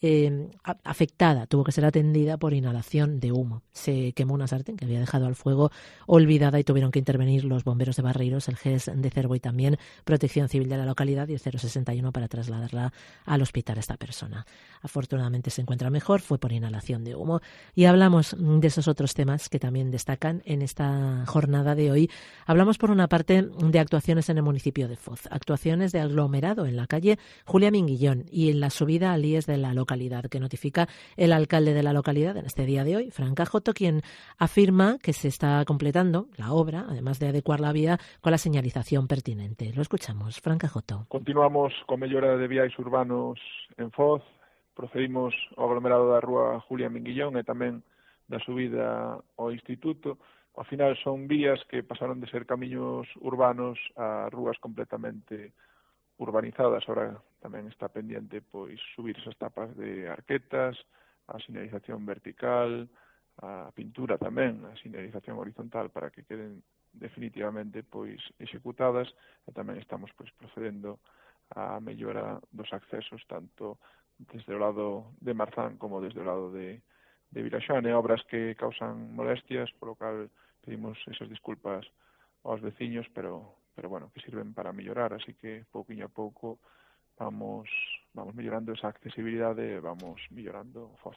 afectada, tuvo que ser atendida por inhalación de humo. Se quemó una sartén que había dejado al fuego olvidada y tuvieron que intervenir los bomberos de Barreiros, el GES de Cervo y también Protección Civil de la localidad y el 061 para trasladarla al hospital a esta persona. Afortunadamente se encuentra mejor, fue por inhalación de humo. Y hablamos de esos otros temas que también destacan en esta jornada de hoy. Hablamos por una parte de actuaciones en el municipio de Foz, actuaciones de aglomerado en la calle Julia Minguillón y en la subida al IES de la localidad, que notifica el alcalde de la localidad en este día de hoy, Fran Cajoto, quien afirma que se está completando la obra, además de adecuar la vía con la señalización pertinente. Lo escuchamos, Fran Cajoto. Continuamos con mellora de viais urbanos en Foz, procedimos ao aglomerado da rúa Julia Minguillón e tamén da subida ao Instituto. Ao final son vías que pasaron de ser camiños urbanos a rúas completamente urbanizadas. Ahora tamén está pendiente pois subir esas tapas de arquetas, a señalización vertical, a pintura tamén, a señalización horizontal para que queden definitivamente pois executadas e tamén estamos pois procedendo a mellora dos accesos tanto desde o lado de Marzán como desde o lado de Vilaxane, obras que causan molestias, polo cal pedimos esas disculpas aos veciños, pero bueno, que sirven para mellorar, así que pouquiño a pouco vamos mellorando esa accesibilidade, vamos mellorando Foz.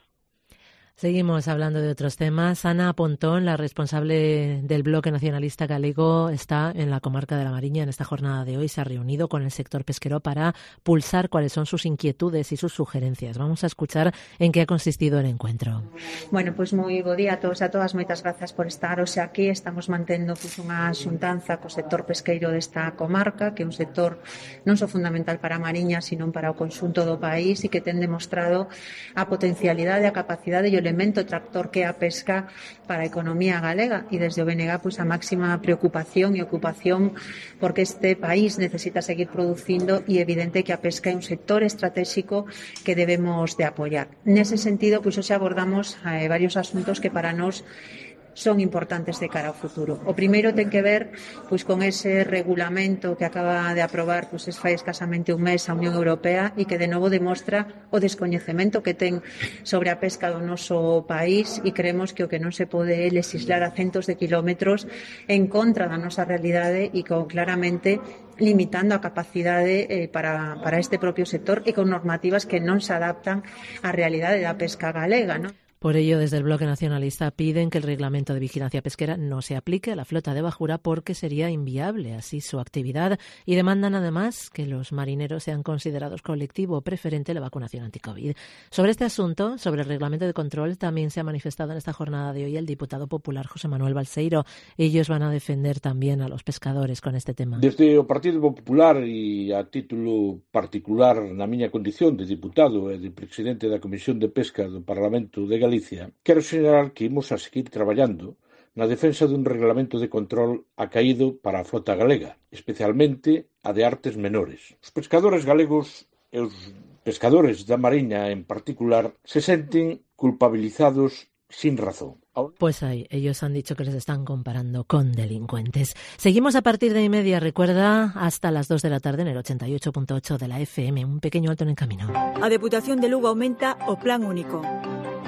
Seguimos hablando de otros temas. Ana Pontón, la responsable del Bloque Nacionalista Galego, está en la comarca de La Mariña en esta jornada de hoy. Se ha reunido con el sector pesquero para pulsar cuáles son sus inquietudes y sus sugerencias. Vamos a escuchar en qué ha consistido el encuentro. Bueno, pois moi bo día a todos e a todas. Moitas grazas por estar hoxe aquí. Estamos mantendo unha xuntanza co sector pesqueiro desta comarca, que é un sector non só fundamental para a Mariña, sino para o conxunto do país e que ten demostrado a potencialidade, a capacidade e o elemento tractor que é a pesca para a economía galega e desde o BNG pois a máxima preocupación e ocupación porque este país necesita seguir producindo e é evidente que a pesca é un sector estratégico que debemos de apoiar. Nese sentido, pois hoxe abordamos varios asuntos que para nós son importantes de cara ao futuro. O primeiro ten que ver pois con ese regulamento que acaba de aprobar pois fai escasamente un mes a Unión Europea e que de novo demostra o descoñecemento que ten sobre a pesca do noso país e creemos que o que non se pode é legislar a centos de kilómetros en contra da nosa realidade e con claramente limitando a capacidade para este propio sector e con normativas que non se adaptan á realidade da pesca galega, non? Por ello, desde el Bloque Nacionalista piden que el reglamento de vigilancia pesquera no se aplique a la flota de bajura porque sería inviable así su actividad y demandan además que los marineros sean considerados colectivo preferente a la vacunación anti-COVID. Sobre este asunto, sobre el reglamento de control, también se ha manifestado en esta jornada de hoy el diputado popular José Manuel Balseiro. Ellos van a defender también a los pescadores con este tema. Desde o Partido Popular e a título particular na miña condición de diputado e de presidente da Comisión de Pesca do Parlamento de Galicia, quero sinalar que imos a seguir traballando na defensa dun reglamento de control acaído para a flota galega, especialmente a de artes menores. Os pescadores galegos e os pescadores da Mariña en particular se senten culpabilizados sin razón. Pues ahí, ellos han dicho que les están comparando con delincuentes. Seguimos a partir de 1:30, recuerda, hasta las 2 de la tarde en el 88.8 de la FM. Un pequeño alto en el camino. A Deputación de Lugo aumenta o Plan Único.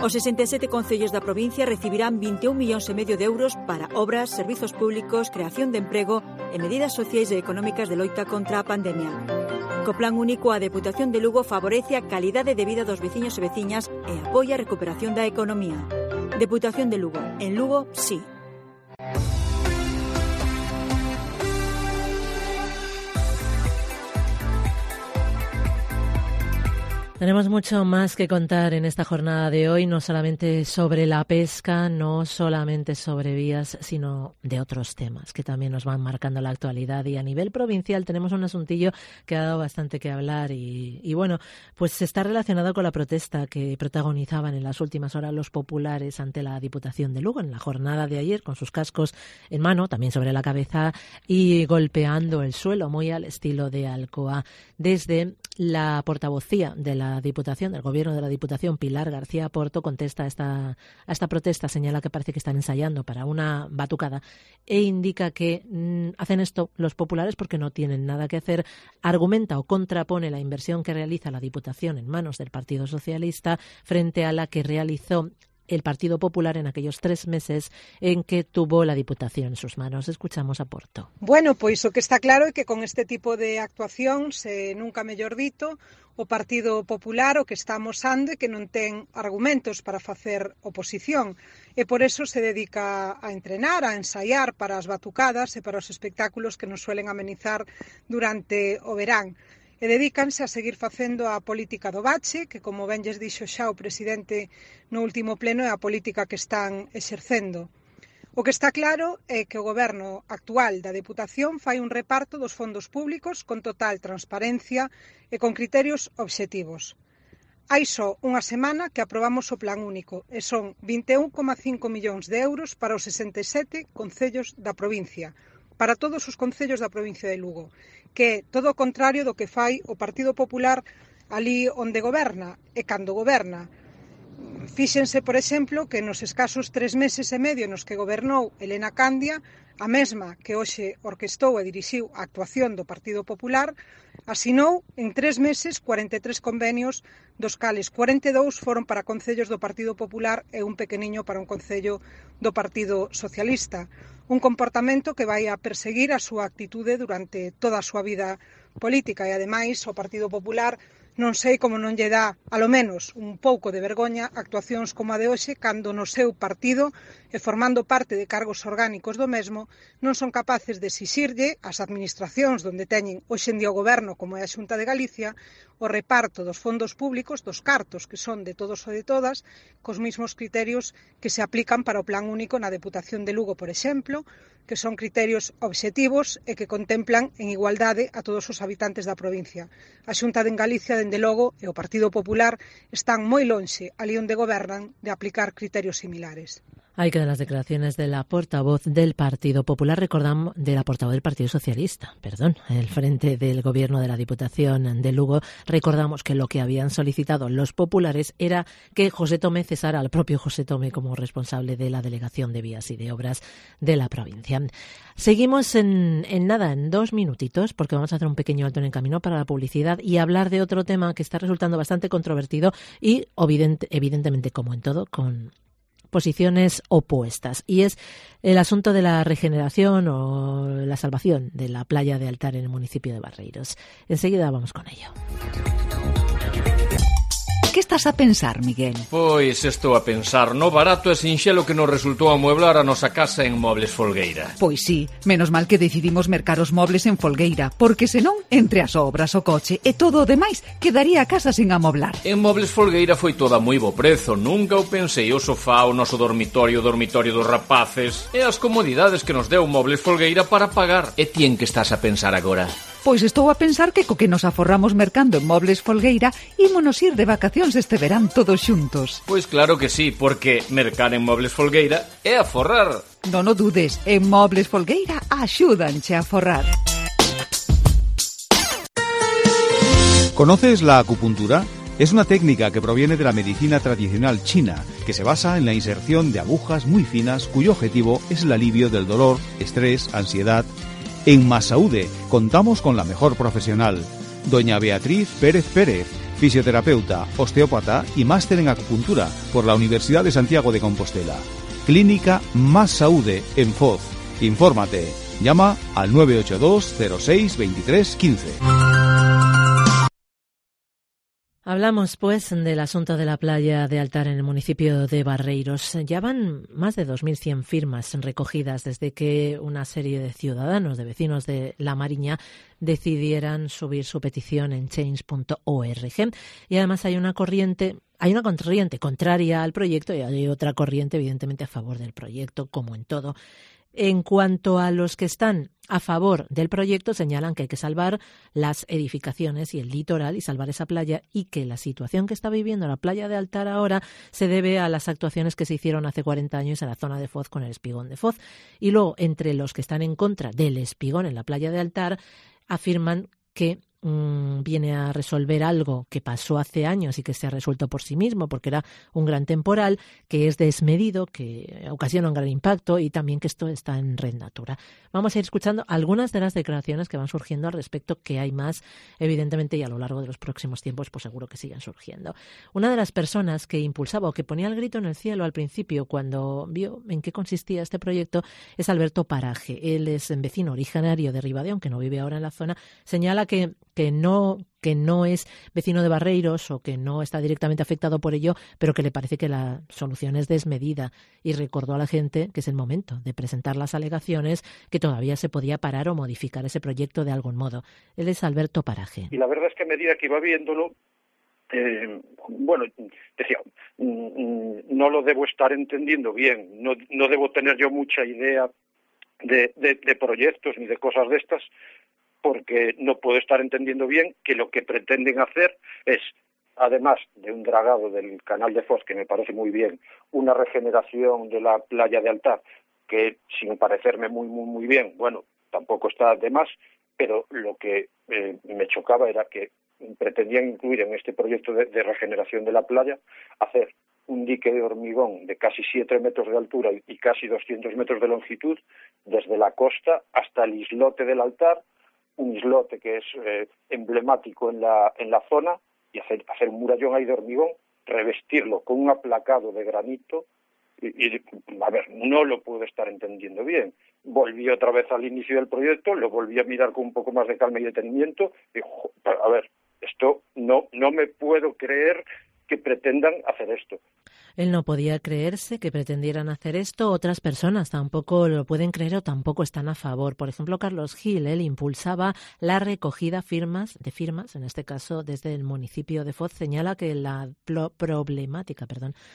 Os 67 concellos da provincia recibirán 21,5 millóns de euros para obras, servizos públicos, creación de emprego e medidas sociais e económicas de loita contra a pandemia. Co Plan Único, a Deputación de Lugo favorece a calidade de vida dos veciños e veciñas e apoia a recuperación da economía. Deputación de Lugo. En Lugo, sí. Tenemos mucho más que contar en esta jornada de hoy, no solamente sobre la pesca, no solamente sobre vías, sino de otros temas que también nos van marcando la actualidad. Y a nivel provincial tenemos un asuntillo que ha dado bastante que hablar y bueno, pues está relacionado con la protesta que protagonizaban en las últimas horas los populares ante la Diputación de Lugo en la jornada de ayer, con sus cascos en mano, también sobre la cabeza y golpeando el suelo, muy al estilo de Alcoa. Desde la portavocía de la Diputación, del Gobierno de la Diputación, Pilar García Porto, contesta a esta protesta, señala que parece que están ensayando para una batucada e indica que hacen esto los populares porque no tienen nada que hacer. Argumenta o contrapone la inversión que realiza la Diputación en manos del Partido Socialista frente a la que realizó el Partido Popular en aquellos 3 meses en que tuvo la Diputación en sus manos. Escuchamos a Porto. Bueno, pois o que está claro é que con este tipo de actuacións, nunca mellor dito, o Partido Popular o que está amosando é que non ten argumentos para facer oposición e por eso se dedica a entrenar, a ensaiar para as batucadas e para os espectáculos que nos suelen amenizar durante o verán. E dedícanse a seguir facendo a política do bache, que, como ben lles dixo xa o presidente no último pleno, é a política que están exercendo. O que está claro é que o goberno actual da Deputación fai un reparto dos fondos públicos con total transparencia e con criterios obxectivos. Hai só unha semana que aprobamos o Plan Único e son 21,5 millóns de euros para os 67 concellos da provincia, para todos os concellos da provincia de Lugo, que é todo o contrario do que fai o Partido Popular ali onde goberna e cando goberna. Fíxense, por exemplo, que nos escasos 3 meses e medio nos que gobernou Elena Candia, a mesma que hoxe orquestou e dirixiu a actuación do Partido Popular, asinou en 3 meses 43 convenios, dos cales 42 foron para concellos do Partido Popular e un pequeniño para un concello do Partido Socialista. Un comportamento que vai a perseguir a súa actitude durante toda a súa vida política e, ademais, o Partido Popular non sei como non lle dá, alo menos, un pouco de vergoña actuacións como a de hoxe cando no seu partido e formando parte de cargos orgánicos do mesmo non son capaces de exixirlle ás administracións donde teñen hoxe en día o goberno como é a Xunta de Galicia o reparto dos fondos públicos, dos cartos que son de todos ou de todas, cos mesmos criterios que se aplican para o Plan Único na Deputación de Lugo, por exemplo, que son criterios obxectivos e que contemplan en igualdade a todos os habitantes da provincia. A Xunta de Galicia, dende logo, e o Partido Popular están moi lonxe, ali onde gobernan, de aplicar criterios similares. Hay que dar las declaraciones de la portavoz del Partido Popular, recordamos, de la portavoz del Partido Socialista, el frente del Gobierno de la Diputación de Lugo. Recordamos que lo que habían solicitado los populares era que José Tomé cesara al propio José Tomé como responsable de la Delegación de Vías y de Obras de la provincia. Seguimos en 2 minutitos, porque vamos a hacer un pequeño alto en el camino para la publicidad y hablar de otro tema que está resultando bastante controvertido y, evidentemente, como en todo, con posiciones opuestas, y es el asunto de la regeneración o la salvación de la playa de Altar en el municipio de Barreiros. Enseguida vamos con ello. Que estás a pensar, Miguel? Pois estou a pensar no barato e sinxelo que nos resultou amueblar a nosa casa en Mobles Folgueira. Pois sí, menos mal que decidimos mercar os mobles en Folgueira, porque senón, entre as obras, o coche e todo o demais, quedaría a casa sen amoblar. En Mobles Folgueira foi todo a moi bo prezo, nunca o pensei, o sofá, o noso dormitorio, o dormitorio dos rapaces e as comodidades que nos deu Mobles Folgueira para pagar. E ti en que estás a pensar agora? Pois estou a pensar que co que nos aforramos mercando en Mobles Folgueira ímonos ir de vacacións este verán todos xuntos. Pois claro que sí, porque mercar en Mobles Folgueira é aforrar. Non o dudes, en Mobles Folgueira axúdanche a aforrar. ¿Conoces la acupuntura? Es una técnica que proviene de la medicina tradicional china, que se basa en la inserción de agujas muy finas cuyo objetivo es el alivio del dolor, estrés, ansiedad. En Masaude contamos con la mejor profesional, doña Beatriz Pérez Pérez, fisioterapeuta, osteópata y máster en acupuntura por la Universidad de Santiago de Compostela. Clínica Más Saúde en Foz. Infórmate. Llama al 982 06 23 15. Hablamos, pues, del asunto de la playa de Altar en el municipio de Barreiros. Ya van más de 2.100 firmas recogidas desde que una serie de ciudadanos, de vecinos de La Mariña, decidieran subir su petición en change.org. Y además hay una corriente contraria al proyecto y hay otra corriente, evidentemente, a favor del proyecto, como en todo. En cuanto a los que están a favor del proyecto, señalan que hay que salvar las edificaciones y el litoral y salvar esa playa, y que la situación que está viviendo la playa de Altar ahora se debe a las actuaciones que se hicieron hace 40 años en la zona de Foz con el espigón de Foz. Y luego, entre los que están en contra del espigón en la playa de Altar, afirman que viene a resolver algo que pasó hace años y que se ha resuelto por sí mismo, porque era un gran temporal, que es desmedido, que ocasiona un gran impacto, y también que esto está en Red Natura. Vamos a ir escuchando algunas de las declaraciones que van surgiendo al respecto, que hay más, evidentemente, y a lo largo de los próximos tiempos pues seguro que sigan surgiendo. Una de las personas que impulsaba o que ponía el grito en el cielo al principio cuando vio en qué consistía este proyecto es Alberto Paraje. Él es vecino originario de Ribadeo, aunque no vive ahora en la zona. Señala que no es vecino de Barreiros o que no está directamente afectado por ello, pero que le parece que la solución es desmedida, y recordó a la gente que es el momento de presentar las alegaciones, que todavía se podía parar o modificar ese proyecto de algún modo. Él es Alberto Paraje. Y la verdad es que a medida que iba viéndolo, decía, no lo debo estar entendiendo bien, no debo tener yo mucha idea de proyectos ni de cosas de estas, porque no puedo estar entendiendo bien que lo que pretenden hacer es, además de un dragado del canal de Foz, que me parece muy bien, una regeneración de la playa de Altar, que sin parecerme muy bien, bueno, tampoco está de más, pero lo que me chocaba era que pretendían incluir en este proyecto de regeneración de la playa, hacer un dique de hormigón de casi 7 metros de altura y casi 200 metros de longitud, desde la costa hasta el islote del Altar, un islote que es emblemático en la zona, y hacer un murallón ahí de hormigón, revestirlo con un aplacado de granito, y a ver, no lo puedo estar entendiendo bien. Volví otra vez al inicio del proyecto, lo volví a mirar con un poco más de calma y detenimiento, y a ver, esto no me puedo creer que pretendan hacer esto. Él no podía creerse que pretendieran hacer esto. Otras personas tampoco lo pueden creer o tampoco están a favor. Por ejemplo, Carlos Gil, él impulsaba la recogida de firmas, en este caso desde el municipio de Foz. Señala que la problemática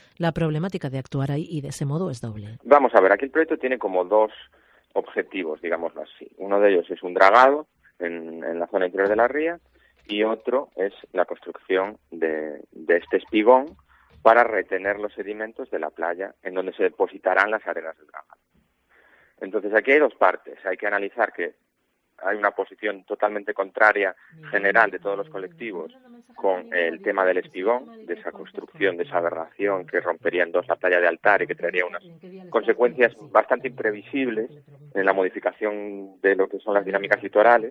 de actuar ahí y de ese modo es doble. Vamos a ver, aquí el proyecto tiene como dos objetivos, digámoslo así. Uno de ellos es un dragado en la zona interior de la ría, y otro es la construcción de este espigón para retener los sedimentos de la playa en donde se depositarán las arenas del dragado. Entonces aquí hay dos partes. Hay que analizar que hay una posición totalmente contraria general de todos los colectivos con el tema del espigón, de esa construcción, de esa aberración que rompería en dos la playa de Altar y que traería unas consecuencias bastante imprevisibles en la modificación de lo que son las dinámicas litorales.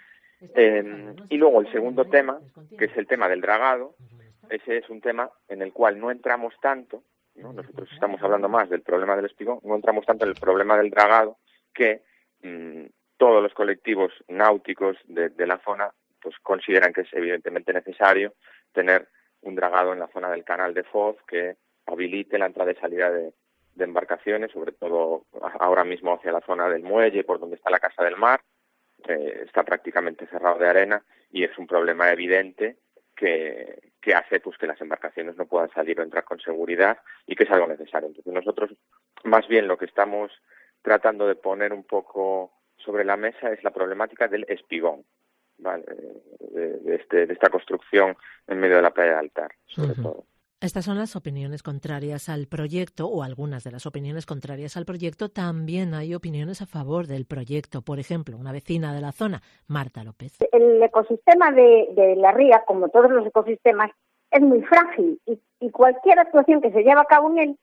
Y luego el segundo tema, que es el tema del dragado. Ese es un tema en el cual no entramos tanto, ¿no? Nosotros estamos hablando más del problema del espigón, no entramos tanto en el problema del dragado, que todos los colectivos náuticos de la zona pues consideran que es evidentemente necesario tener un dragado en la zona del canal de Foz que habilite la entrada y salida de embarcaciones, sobre todo ahora mismo hacia la zona del muelle, por donde está la Casa del Mar. Está prácticamente cerrado de arena y es un problema evidente que hace pues que las embarcaciones no puedan salir o entrar con seguridad, y que es algo necesario. Entonces nosotros más bien lo que estamos tratando de poner un poco sobre la mesa es la problemática del espigón, ¿vale? de esta construcción en medio de la playa de Altar, sobre todo. Estas son las opiniones contrarias al proyecto, o algunas de las opiniones contrarias al proyecto. También hay opiniones a favor del proyecto. Por ejemplo, una vecina de la zona, Marta López. El ecosistema de la ría, como todos los ecosistemas, es muy frágil y cualquier actuación que se lleve a cabo en él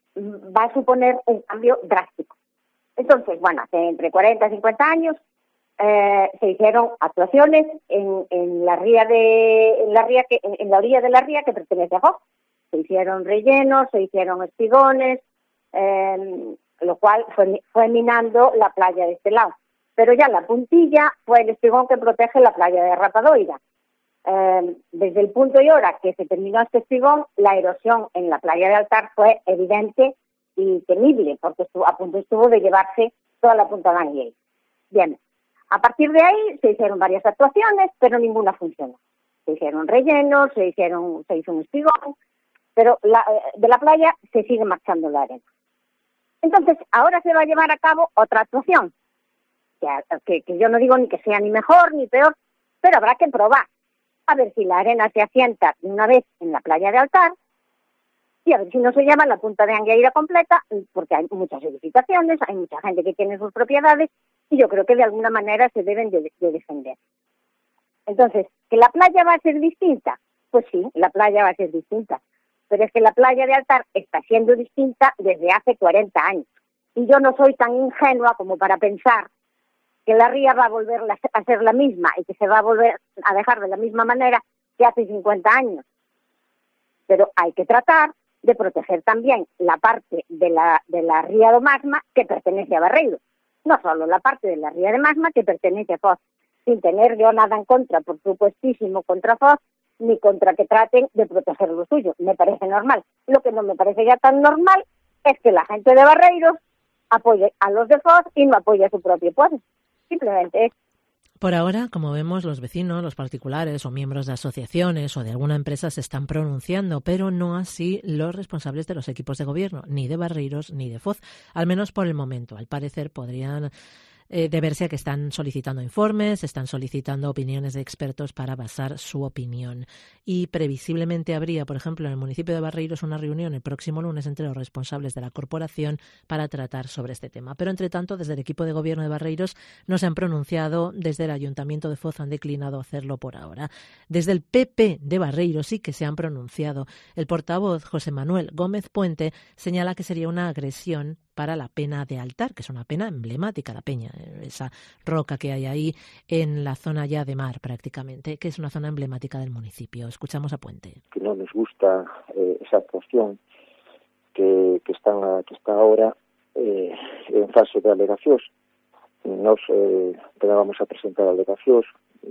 va a suponer un cambio drástico. Entonces, bueno, hace entre 40 y 50 años se hicieron actuaciones en la orilla de la ría que pertenece a Foz. Se hicieron rellenos, se hicieron espigones, lo cual fue minando la playa de este lado. Pero ya la puntilla fue el espigón que protege la playa de Rapadoira. Desde el punto y hora que se terminó este espigón, la erosión en la playa de Altar fue evidente y temible, porque a punto estuvo de llevarse toda la punta de Anguiei. Bien, a partir de ahí se hicieron varias actuaciones, pero ninguna funcionó. Se hicieron rellenos, se hizo un espigón, pero de la playa se sigue marchando la arena. Entonces, ahora se va a llevar a cabo otra actuación, que yo no digo ni que sea ni mejor ni peor, pero habrá que probar, a ver si la arena se asienta de una vez en la playa de Altar, y a ver si no se llama la punta de Angueira completa, porque hay muchas edificaciones, hay mucha gente que tiene sus propiedades, y yo creo que de alguna manera se deben de defender. Entonces, ¿que la playa va a ser distinta? Pues sí, la playa va a ser distinta, pero es que la playa de Altar está siendo distinta desde hace 40 años, y yo no soy tan ingenua como para pensar que la ría va a volver a ser la misma y que se va a volver a dejar de la misma manera que hace 50 años. Pero hay que tratar de proteger también la parte de la ría do Masma que pertenece a Barreiro, no solo la parte de la ría de Masma que pertenece a Foz, sin tener yo nada en contra, por supuestísimo, contra Foz, ni contra que traten de proteger lo suyo. Me parece normal. Lo que no me parece ya tan normal es que la gente de Barreiros apoye a los de Foz y no apoye a su propio pueblo. Simplemente es. Por ahora, como vemos, los vecinos, los particulares o miembros de asociaciones o de alguna empresa se están pronunciando, pero no así los responsables de los equipos de gobierno, ni de Barreiros ni de Foz, al menos por el momento. Al parecer podrían deberse a que están solicitando informes, están solicitando opiniones de expertos para basar su opinión. Y previsiblemente habría, por ejemplo, en el municipio de Barreiros una reunión el próximo lunes entre los responsables de la corporación para tratar sobre este tema. Pero, entre tanto, desde el equipo de gobierno de Barreiros no se han pronunciado, desde el Ayuntamiento de Foz han declinado hacerlo por ahora. Desde el PP de Barreiros sí que se han pronunciado. El portavoz, José Manuel Gómez Puente, señala que sería una agresión para la pena de Altar, que es una pena emblemática, la peña, esa roca que hay ahí en la zona ya de mar prácticamente, que es una zona emblemática del municipio. Escuchamos a Puente. Que no nos gusta esa actuación que está ahora en fase de alegacións. Nos vamos a presentar alegacións,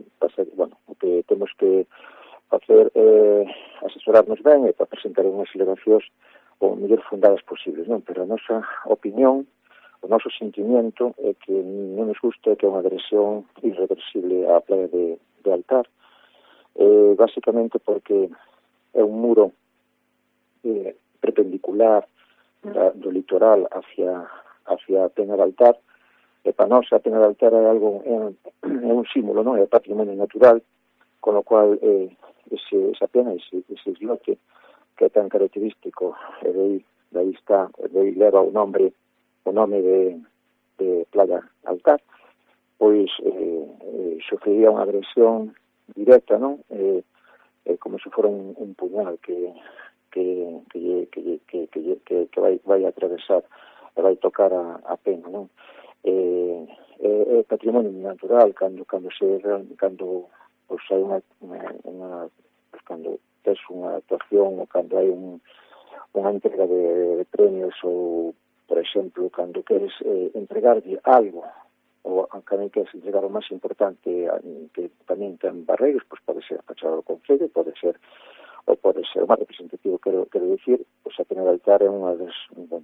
o que temos que facer asesorarnos ben e para presentar unhas alegacións o mellor fundadas posibles, non? Pero a nosa opinión, o noso sentimiento é que non nos gusta, que é unha agresión irreversible á playa de Altar, básicamente porque é un muro perpendicular do litoral hacia a Pena de Altar, e para nós a Pena de Altar é un símbolo, non? É patrimonio natural, con o cual esa pena, ese islote que é tan característico, e de aí leva o nome de Playa Altar, pois sofrería unha agresión directa, non? Como se fora un puñal que vai atravesar e vai tocar a pena, non? É patrimonio natural cando hai cando tes unha actuación ou cando hai unha entrega de premios ou, por exemplo, cando queres entregarlle algo ou cando queres entregar o máis importante que tamén ten Barreiros, pois pode ser a fachada do Concello, pode ser o máis representativo, quero dicir, pois a Pena de Altar é unha das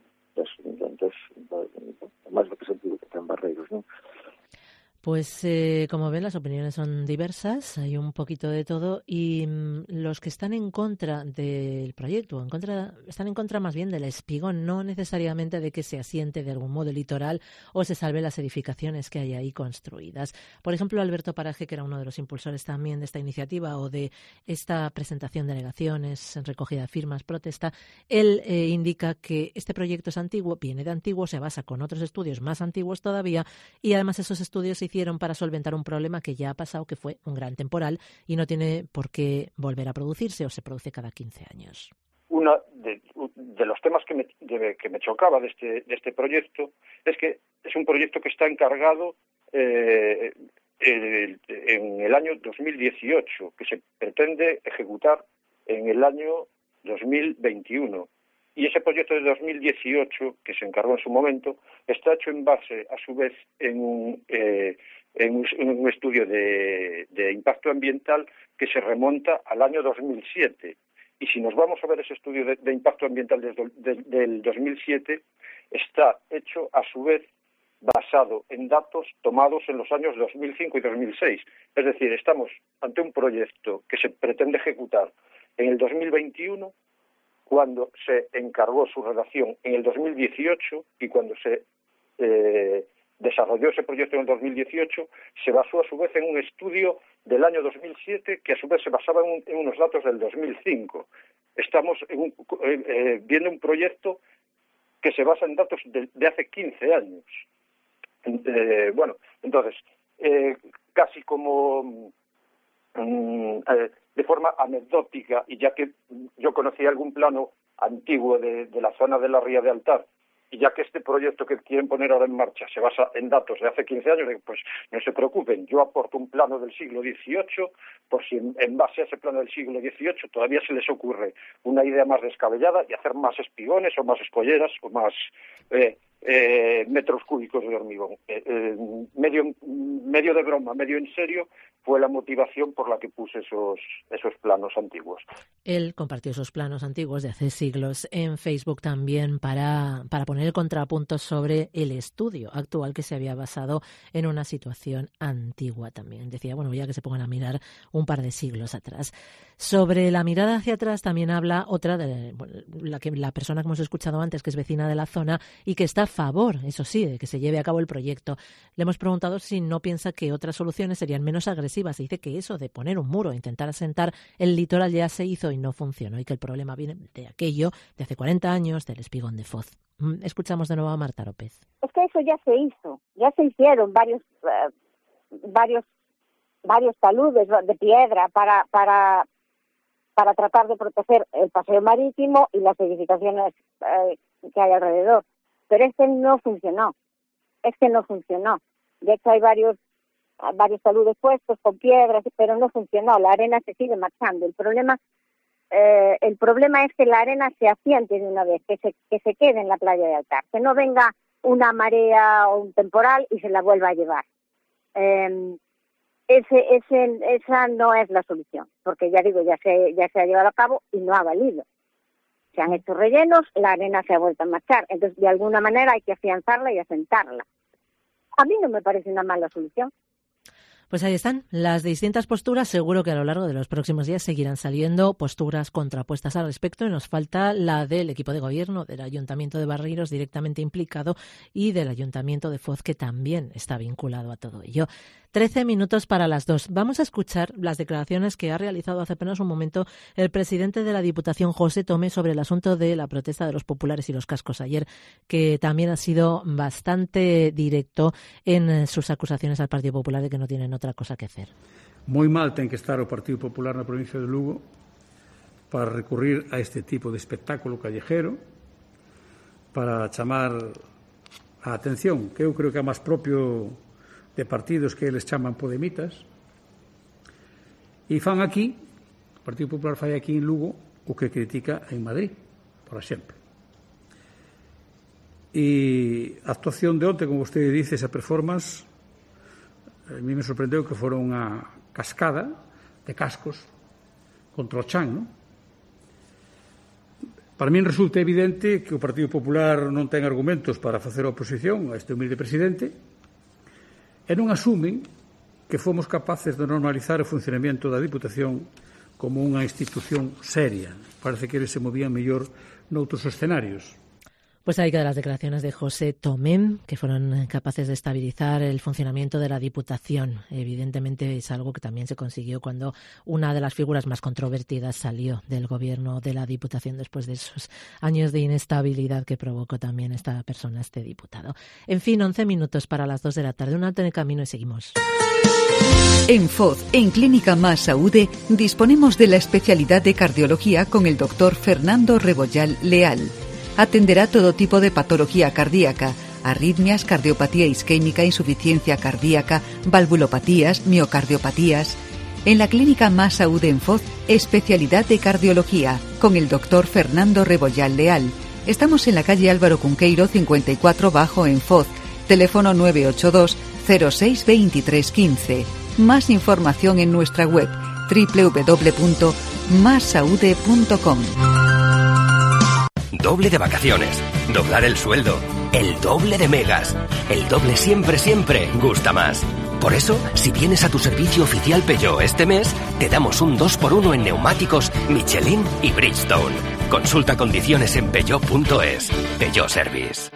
máis representativo que ten Barreiros, non? Pues como ven, las opiniones son diversas, hay un poquito de todo, y los que están en contra del proyecto, están en contra más bien del espigón, no necesariamente de que se asiente de algún modo el litoral o se salve las edificaciones que hay ahí construidas. Por ejemplo, Alberto Paraje, que era uno de los impulsores también de esta iniciativa o de esta presentación de alegaciones, recogida de firmas, protesta, él indica que este proyecto es antiguo, viene de antiguo, se basa con otros estudios más antiguos todavía, y además esos estudios se hicieron para solventar un problema que ya ha pasado, que fue un gran temporal y no tiene por qué volver a producirse o se produce cada 15 años. Uno de los temas que me chocaba de este proyecto es que es un proyecto que está encargado en el año 2018, que se pretende ejecutar en el año 2021. Y ese proyecto de 2018, que se encargó en su momento, está hecho en base, a su vez, en un estudio de impacto ambiental que se remonta al año 2007. Y si nos vamos a ver ese estudio de impacto ambiental del 2007, está hecho, a su vez, basado en datos tomados en los años 2005 y 2006. Es decir, estamos ante un proyecto que se pretende ejecutar en el 2021, cuando se encargó su redacción en el 2018 y cuando se desarrolló ese proyecto en el 2018, se basó a su vez en un estudio del año 2007 que a su vez se basaba en unos datos del 2005. Estamos viendo un proyecto que se basa en datos de hace 15 años. Entonces, casi como de forma anecdótica, y ya que yo conocía algún plano antiguo de la zona de la Ría de Altar, y ya que este proyecto que quieren poner ahora en marcha se basa en datos de hace 15 años, pues no se preocupen, yo aporto un plano del siglo XVIII, por si en base a ese plano del siglo XVIII todavía se les ocurre una idea más descabellada y hacer más espigones o más escolleras o más metros cúbicos de hormigón. Medio de broma, medio en serio, fue la motivación por la que puse esos planos antiguos. Él compartió esos planos antiguos de hace siglos en Facebook también para poner el contrapunto sobre el estudio actual que se había basado en una situación antigua también. Decía, bueno, ya que se pongan a mirar un par de siglos atrás. Sobre la mirada hacia atrás también habla otra de la persona que hemos escuchado antes, que es vecina de la zona y que está a favor, eso sí, de que se lleve a cabo el proyecto. Le hemos preguntado si no piensa que otras soluciones serían menos agresivas. Y dice que eso de poner un muro, intentar asentar el litoral ya se hizo y no funcionó, y que el problema viene de aquello de hace 40 años, del espigón de Foz. Escuchamos de nuevo a Marta López. Es que eso ya se hizo, ya se hicieron varios taludes de piedra para tratar de proteger el paseo marítimo y las edificaciones que hay alrededor. Pero no funcionó. De hecho, hay varios taludes puestos con piedras, pero no funcionó. La arena se sigue marchando. El problema es que la arena se asiente de una vez, que se quede en la playa de Altar, que no venga una marea o un temporal y se la vuelva a llevar. Esa no es la solución, porque ya digo, ya se ha llevado a cabo y no ha valido. Se han hecho rellenos, la arena se ha vuelto a marchar, entonces de alguna manera hay que afianzarla y asentarla. A mí no me parece una mala solución. Pues ahí están las distintas posturas. Seguro que a lo largo de los próximos días seguirán saliendo posturas contrapuestas al respecto, y nos falta la del equipo de gobierno del Ayuntamiento de Barreiros directamente implicado y del Ayuntamiento de Foz, que también está vinculado a todo ello. 13 minutos para las 2. Vamos a escuchar las declaraciones que ha realizado hace apenas un momento el presidente de la Diputación, José Tomé, sobre el asunto de la protesta de los populares y los cascos ayer, que también ha sido bastante directo en sus acusaciones al Partido Popular de que no tienen otra cosa que hacer. Moi mal ten que estar o Partido Popular na provincia de Lugo para recurrir a este tipo de espectáculo callejero, para chamar a atención, que eu creo que é máis propio de partidos que eles chaman podemitas, e fan aquí, o Partido Popular fai aquí en Lugo o que critica en Madrid, por exemplo. E a actuación de onte, como vostede dice, esa performance, a mí me sorprendeu que fora unha cascada de cascos contra o chan, non? Para min resulta evidente que o Partido Popular non ten argumentos para facer oposición a este humilde presidente e non asumen que fomos capaces de normalizar o funcionamento da Diputación como unha institución seria. Parece que eles se movían mellor noutros escenarios. Pues ahí quedan las declaraciones de José Tomé, que fueron capaces de estabilizar el funcionamiento de la Diputación. Evidentemente es algo que también se consiguió cuando una de las figuras más controvertidas salió del gobierno de la Diputación después de esos años de inestabilidad que provocó también esta persona, este diputado. En fin, 11 minutos para las 2 de la tarde. Un alto en el camino y seguimos. En Foz, en Clínica Más Saúde, disponemos de la especialidad de cardiología con el doctor Fernando Rebollal Leal. Atenderá todo tipo de patología cardíaca, arritmias, cardiopatía isquémica, insuficiencia cardíaca, valvulopatías, miocardiopatías. En la Clínica Más Saúde en Foz, especialidad de cardiología, con el doctor Fernando Rebollal Leal. Estamos en la calle Álvaro Cunqueiro 54 Bajo en Foz. Teléfono 982 06 23 15. Más información en nuestra web www.massaude.com. Doble de vacaciones, doblar el sueldo, el doble de megas, el doble siempre gusta más. Por eso, si vienes a tu servicio oficial Peugeot este mes, te damos un 2x1 en neumáticos Michelin y Bridgestone. Consulta condiciones en peugeot.es. Peugeot Service.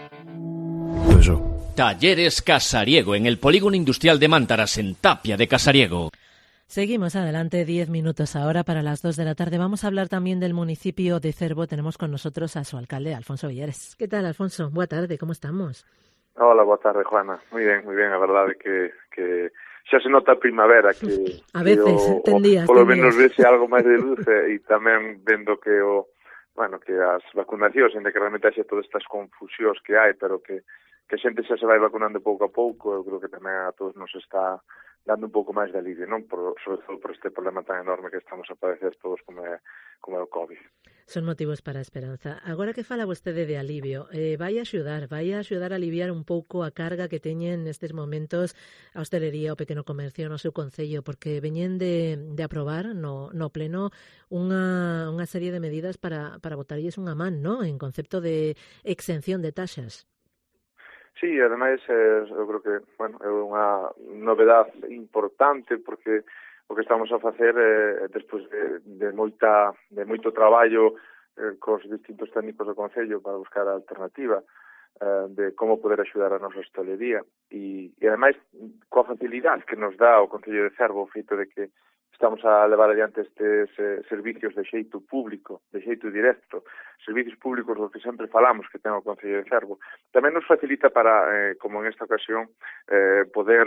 Talleres Casariego, en el Polígono Industrial de Mántaras, en Tapia de Casariego. Seguimos adelante, 10 minutos ahora para las 2 de la tarde. Vamos a hablar también del municipio de Cervo. Tenemos con nosotros a su alcalde, Alfonso Villares. ¿Qué tal, Alfonso? Boa tarde, ¿cómo estamos? Hola, boa tarde, Juana. Moi ben, a verdade que xa se nota a primavera, que a veces, ten días. Polo menos vese algo máis de luz e tamén vendo que que as vacunacións, ainda que realmente haxe todas estas confusións que hai, pero que a xente xa se vai vacunando pouco a pouco, eu creo que tamén a todos nos está dando un pouco máis de alivio, non? Sobre todo por este problema tan enorme que estamos a padecer todos como é o COVID. Son motivos para a esperanza. Agora que fala vostede de alivio, vai a axudar a aliviar un pouco a carga que teñen nestes momentos a hostelería, o pequeno comercio no seu concello, porque veñen de aprobar no pleno unha serie de medidas para botarlles unha man, ¿no? En concepto de exención de taxas. Sí, ademais, eu creo que, é unha novedade importante porque o que estamos a facer despois de moito traballo cos distintos técnicos do Concello para buscar a alternativa de como poder axudar a nosa hostelería e ademais coa facilidade que nos dá o Concello de Cervo o feito de que estamos a levar adiante estes servicios de xeito público, de xeito directo, servicios públicos dos que sempre falamos que ten o Concello de Cervo. Tamén nos facilita para, como en esta ocasión, poder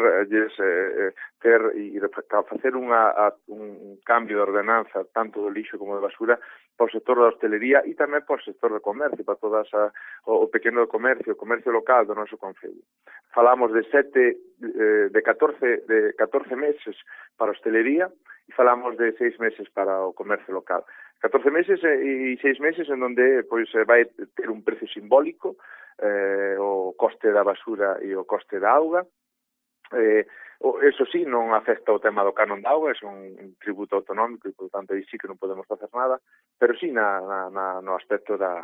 ter e facer un cambio de ordenanza tanto do lixo como de basura para o sector da hostelería e tamén para o sector do comercio, para todas o pequeno comercio, o comercio local do noso Concello. Falamos de 14 meses para a hostelería e falamos de 6 meses para o comercio local. 14 meses e 6 meses en donde vai ter un precio simbólico, o coste da basura e o coste da auga. Eso sí, non afecta o tema do canon da auga, é un tributo autonómico e, por tanto, aí sí que non podemos facer nada, pero sí no aspecto da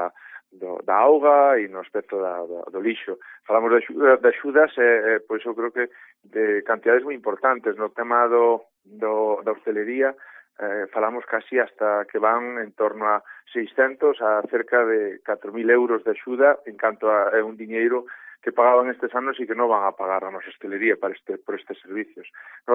auga e no aspecto do lixo. Falamos de axudas, pois eu creo que de cantidades moi importantes. No tema da hostelería, falamos casi hasta que van en torno a 600 a cerca de 4.000 euros de axuda en canto a un diñeiro que pagaban estes anos e que non van a pagar a nosa hostelería por estes servicios.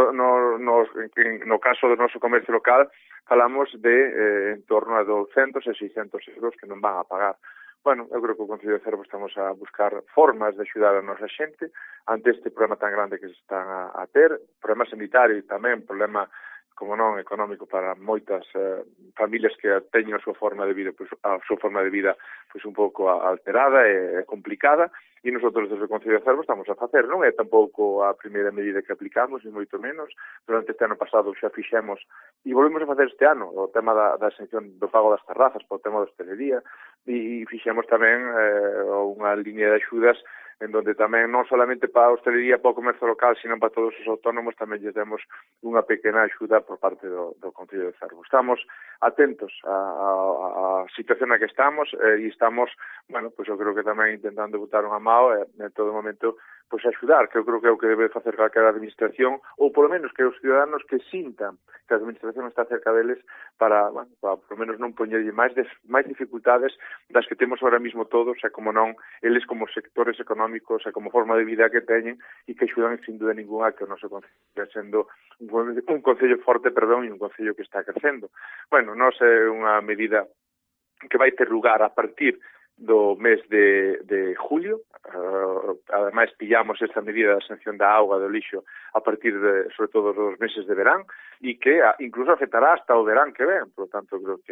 No caso do noso comercio local, falamos de en torno a 200 e 600 euros que non van a pagar. Bueno, eu creo que o Concello de Cervo estamos a buscar formas de axudar a nosa xente ante este problema tan grande que se están a ter, problema sanitario e tamén problema, como non, económico para moitas familias que teñen a súa forma de vida, un pouco alterada e complicada, e nosotros desde o Concello de Cervo estamos a facer. Non é tampouco a primeira medida que aplicamos, ni moito menos. Durante este ano pasado xa fixemos, e volvemos a facer este ano, o tema da exención do pago das terrazas para o tema da hostelería, e fixemos tamén unha línea de axudas en donde tamén non solamente para a hostelería, para o comercio local, sino para todos os autónomos, tamén lles demos unha pequena axuda por parte do Concello de Cervo. Estamos atentos á situación na que estamos e estamos, eu creo que tamén intentando botar unha mão en todo momento axudar, que eu creo que é o que debe facer calquera administración, ou polo menos que os ciudadanos que sintan que a administración está cerca deles para polo menos non poñerlle máis dificultades das que temos ahora mismo todos, e como non, eles como sectores económicos e como forma de vida que teñen e que axudan sin duda ninguna que o noso concello sendo un concello forte, e un concello que está crecendo. Nos é unha medida que vai ter lugar a partir do mes de julio. Ademais, pillamos esta medida da exención da auga do lixo a partir sobre todo dos meses de verán, e que incluso afectará hasta o verán que ven. Por lo tanto, creo que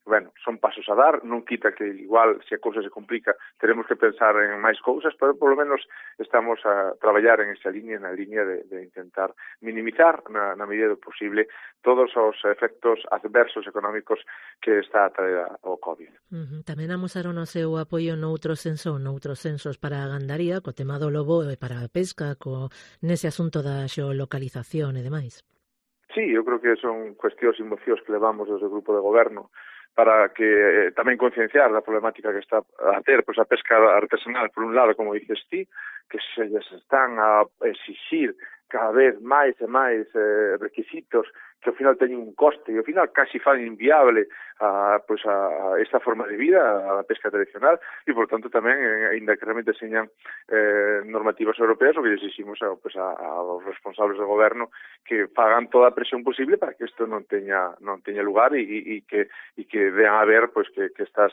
son pasos a dar, non quita que igual, se a cousa se complica, teremos que pensar en máis cousas, pero polo menos estamos a traballar en esa línea, na línea de intentar minimizar na medida do posible todos os efectos adversos económicos que está a traer o COVID. Tamén amosaron o seu apoio noutros sensos para a gandaría, co tema do lobo e para a pesca, nese asunto da xeolocalización e demais. Sí, eu creo que son cuestións e mocións que levamos desde o grupo de goberno para que tamén concienciar da problemática que está a ter a pesca artesanal, por un lado, como dices ti, que se les están a exixir cada vez máis e máis requisitos que ao final teñen un coste e ao final casi fan inviable a esta forma de vida, a pesca tradicional, e por tanto tamén, ainda que realmente señan normativas europeas, o que exiximos aos responsables do goberno que fagan toda a presión posible para que isto non teña lugar e que vean a ver que estas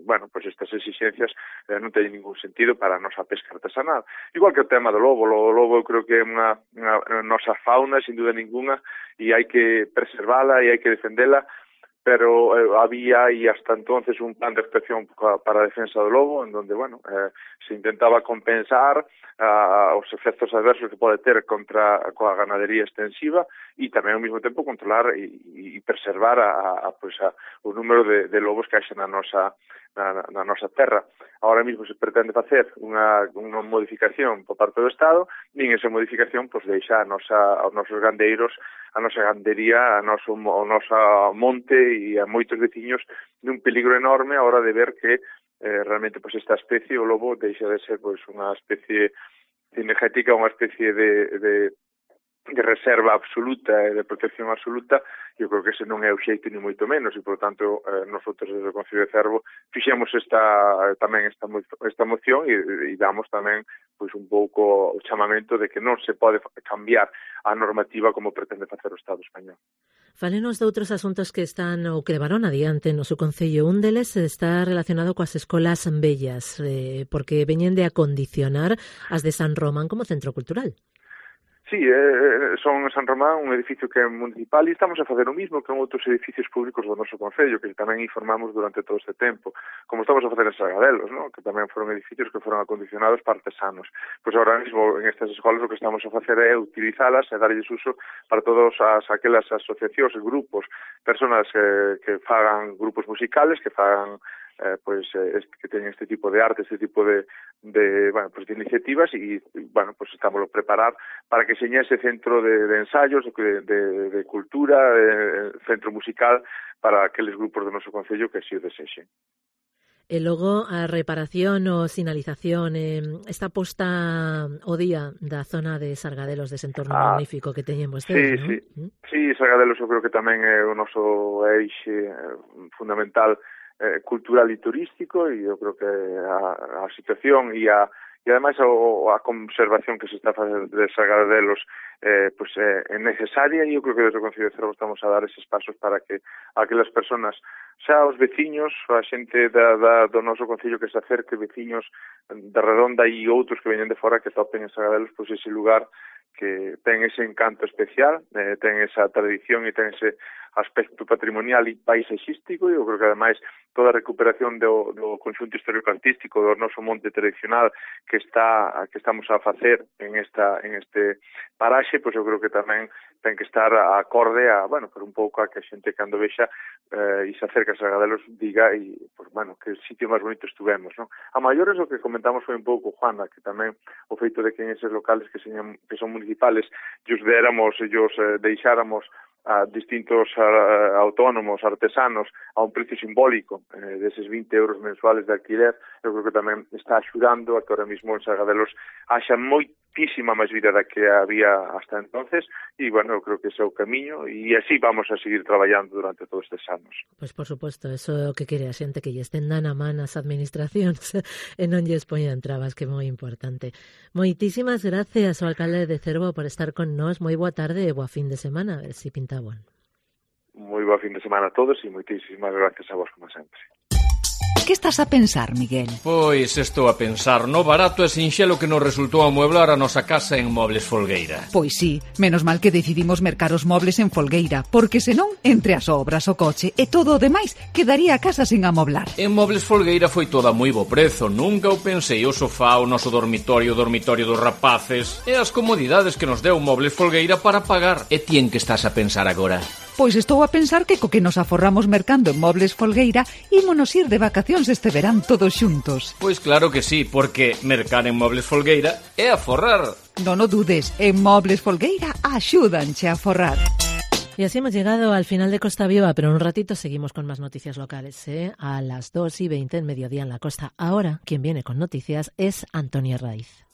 exigencias non teñen ningún sentido para a nosa pesca artesanal. Igual que o tema do lobo. O lobo eu creo que é unha nosa fauna, sin duda ninguna, e hai que preservala e hai que defendela, pero había e hasta entonces un plan de actuación para a defensa do lobo en donde, se intentaba compensar os efectos adversos que pode ter coa ganadería extensiva e tamén ao mesmo tempo controlar e preservar o número de lobos que haxa na nosa terra. Ahora mesmo se pretende facer unha modificación por parte do Estado, nin esa modificación deixa aos nosos gandeiros, a nosa gandería, o noso monte e a moitos veciños nun peligro enorme a hora de ver que realmente esta especie, o lobo, deixa de ser unha especie cinegética, unha especie de reserva absoluta e de protección absoluta. Eu creo que ese non é o xeito ni moito menos e, por tanto, nosotros desde o Concello de Cervo fixemos esta moción e damos tamén un pouco o chamamento de que non se pode cambiar a normativa como pretende facer o Estado español. Fálenos de outros asuntos que están ou que levaron adiante no seu Concello. Un deles está relacionado coas escolas bellas, porque veñen de acondicionar as de San Román como centro cultural. Sí, son San Román, un edificio que é municipal, e estamos a fazer o mismo que en outros edificios públicos do noso Concello, que tamén informamos durante todo este tempo, como estamos a facer en Sargadelos, que tamén foron edificios que foron acondicionados para artesanos. Pois agora mesmo en estas escolas o que estamos a facer é utilizalas e darlles uso para todas aquelas asociacións, grupos, personas que fagan grupos musicales, que fagan que teñen este tipo de arte, este tipo de iniciativas e, estamos a preparar para que seña ese centro de ensayos, de cultura, centro musical para aqueles grupos do noso Concello que así o desexen. E logo a reparación ou sinalización está posta o día da zona de Sargadelos, dese entorno magnífico que teñen vostedes, non? Sí, Sargadelos eu creo que tamén é o noso eixe fundamental cultural e turístico, e eu creo que a situación e ademais a conservación que se está a facer de Sargadelos é necesaria, e eu creo que desde o Concello de Cervo estamos a dar eses pasos para que aquelas personas, xa os veciños, a xente do noso Concello que se acerque, veciños de Redonda e outros que veñen de fora que topen en Sargadelos, ese lugar que ten ese encanto especial, ten esa tradición e ten ese aspecto patrimonial e paisaxístico, e eu creo que ademais toda a recuperación do conxunto histórico-artístico do noso monte tradicional que estamos a facer en este paraxe, eu creo que tamén ten que estar acorde por un pouco a que a xente cando vexa e se acerca a Sargadelos diga que sitio máis bonito estuvemos, non? A maiores o que comentamos foi un pouco, Juana, que tamén o feito de que en eses locales que son municipales deixáramos a distintos autónomos, artesanos, a un precio simbólico deses 20 euros mensuales de alquiler, eu creo que tamén está axudando a que ahora mismo en Sargadelos haxa moitísima máis vida da que había hasta entonces, e, eu creo que ese é o camiño, e así vamos a seguir traballando durante todos estes anos. Pois, por suposto, eso é o que quere a xente, que lle estendan a man as administracións e non lles poñan trabas, que é moi importante. Moitísimas gracias ao alcalde de Cervo por estar con nós. Moi boa tarde e boa fin de semana, a ver si pinta bon. Moi boa fin de semana a todos e moitísimas gracias a vos, como sempre. Que estás a pensar, Miguel? Pois estou a pensar no barato e sinxelo que nos resultou amueblar a nosa casa en Mobles Folgueira. Pois sí, menos mal que decidimos mercar os mobles en Folgueira, porque senón, entre as obras, o coche e todo o demais, quedaría a casa sin amoblar. En Mobles Folgueira foi toda moi bo prezo, nunca o pensei. O sofá, o noso dormitorio, o dormitorio dos rapaces e as comodidades que nos deu Mobles Folgueira para pagar. E ti en que estás a pensar agora? Pois estou a pensar que co que nos aforramos mercando en Mobles Folgueira ímonos ir de vacacións este verán todos xuntos. Pois claro que sí, porque mercar en Mobles Folgueira é aforrar. Non o dudes, en Mobles Folgueira axúdanche a aforrar. Y así hemos llegado al final de Costa Viva, pero en un ratito seguimos con más noticias locales, a las 2:20 en mediodía en la costa. Ahora, quien viene con noticias es Antonio Raiz.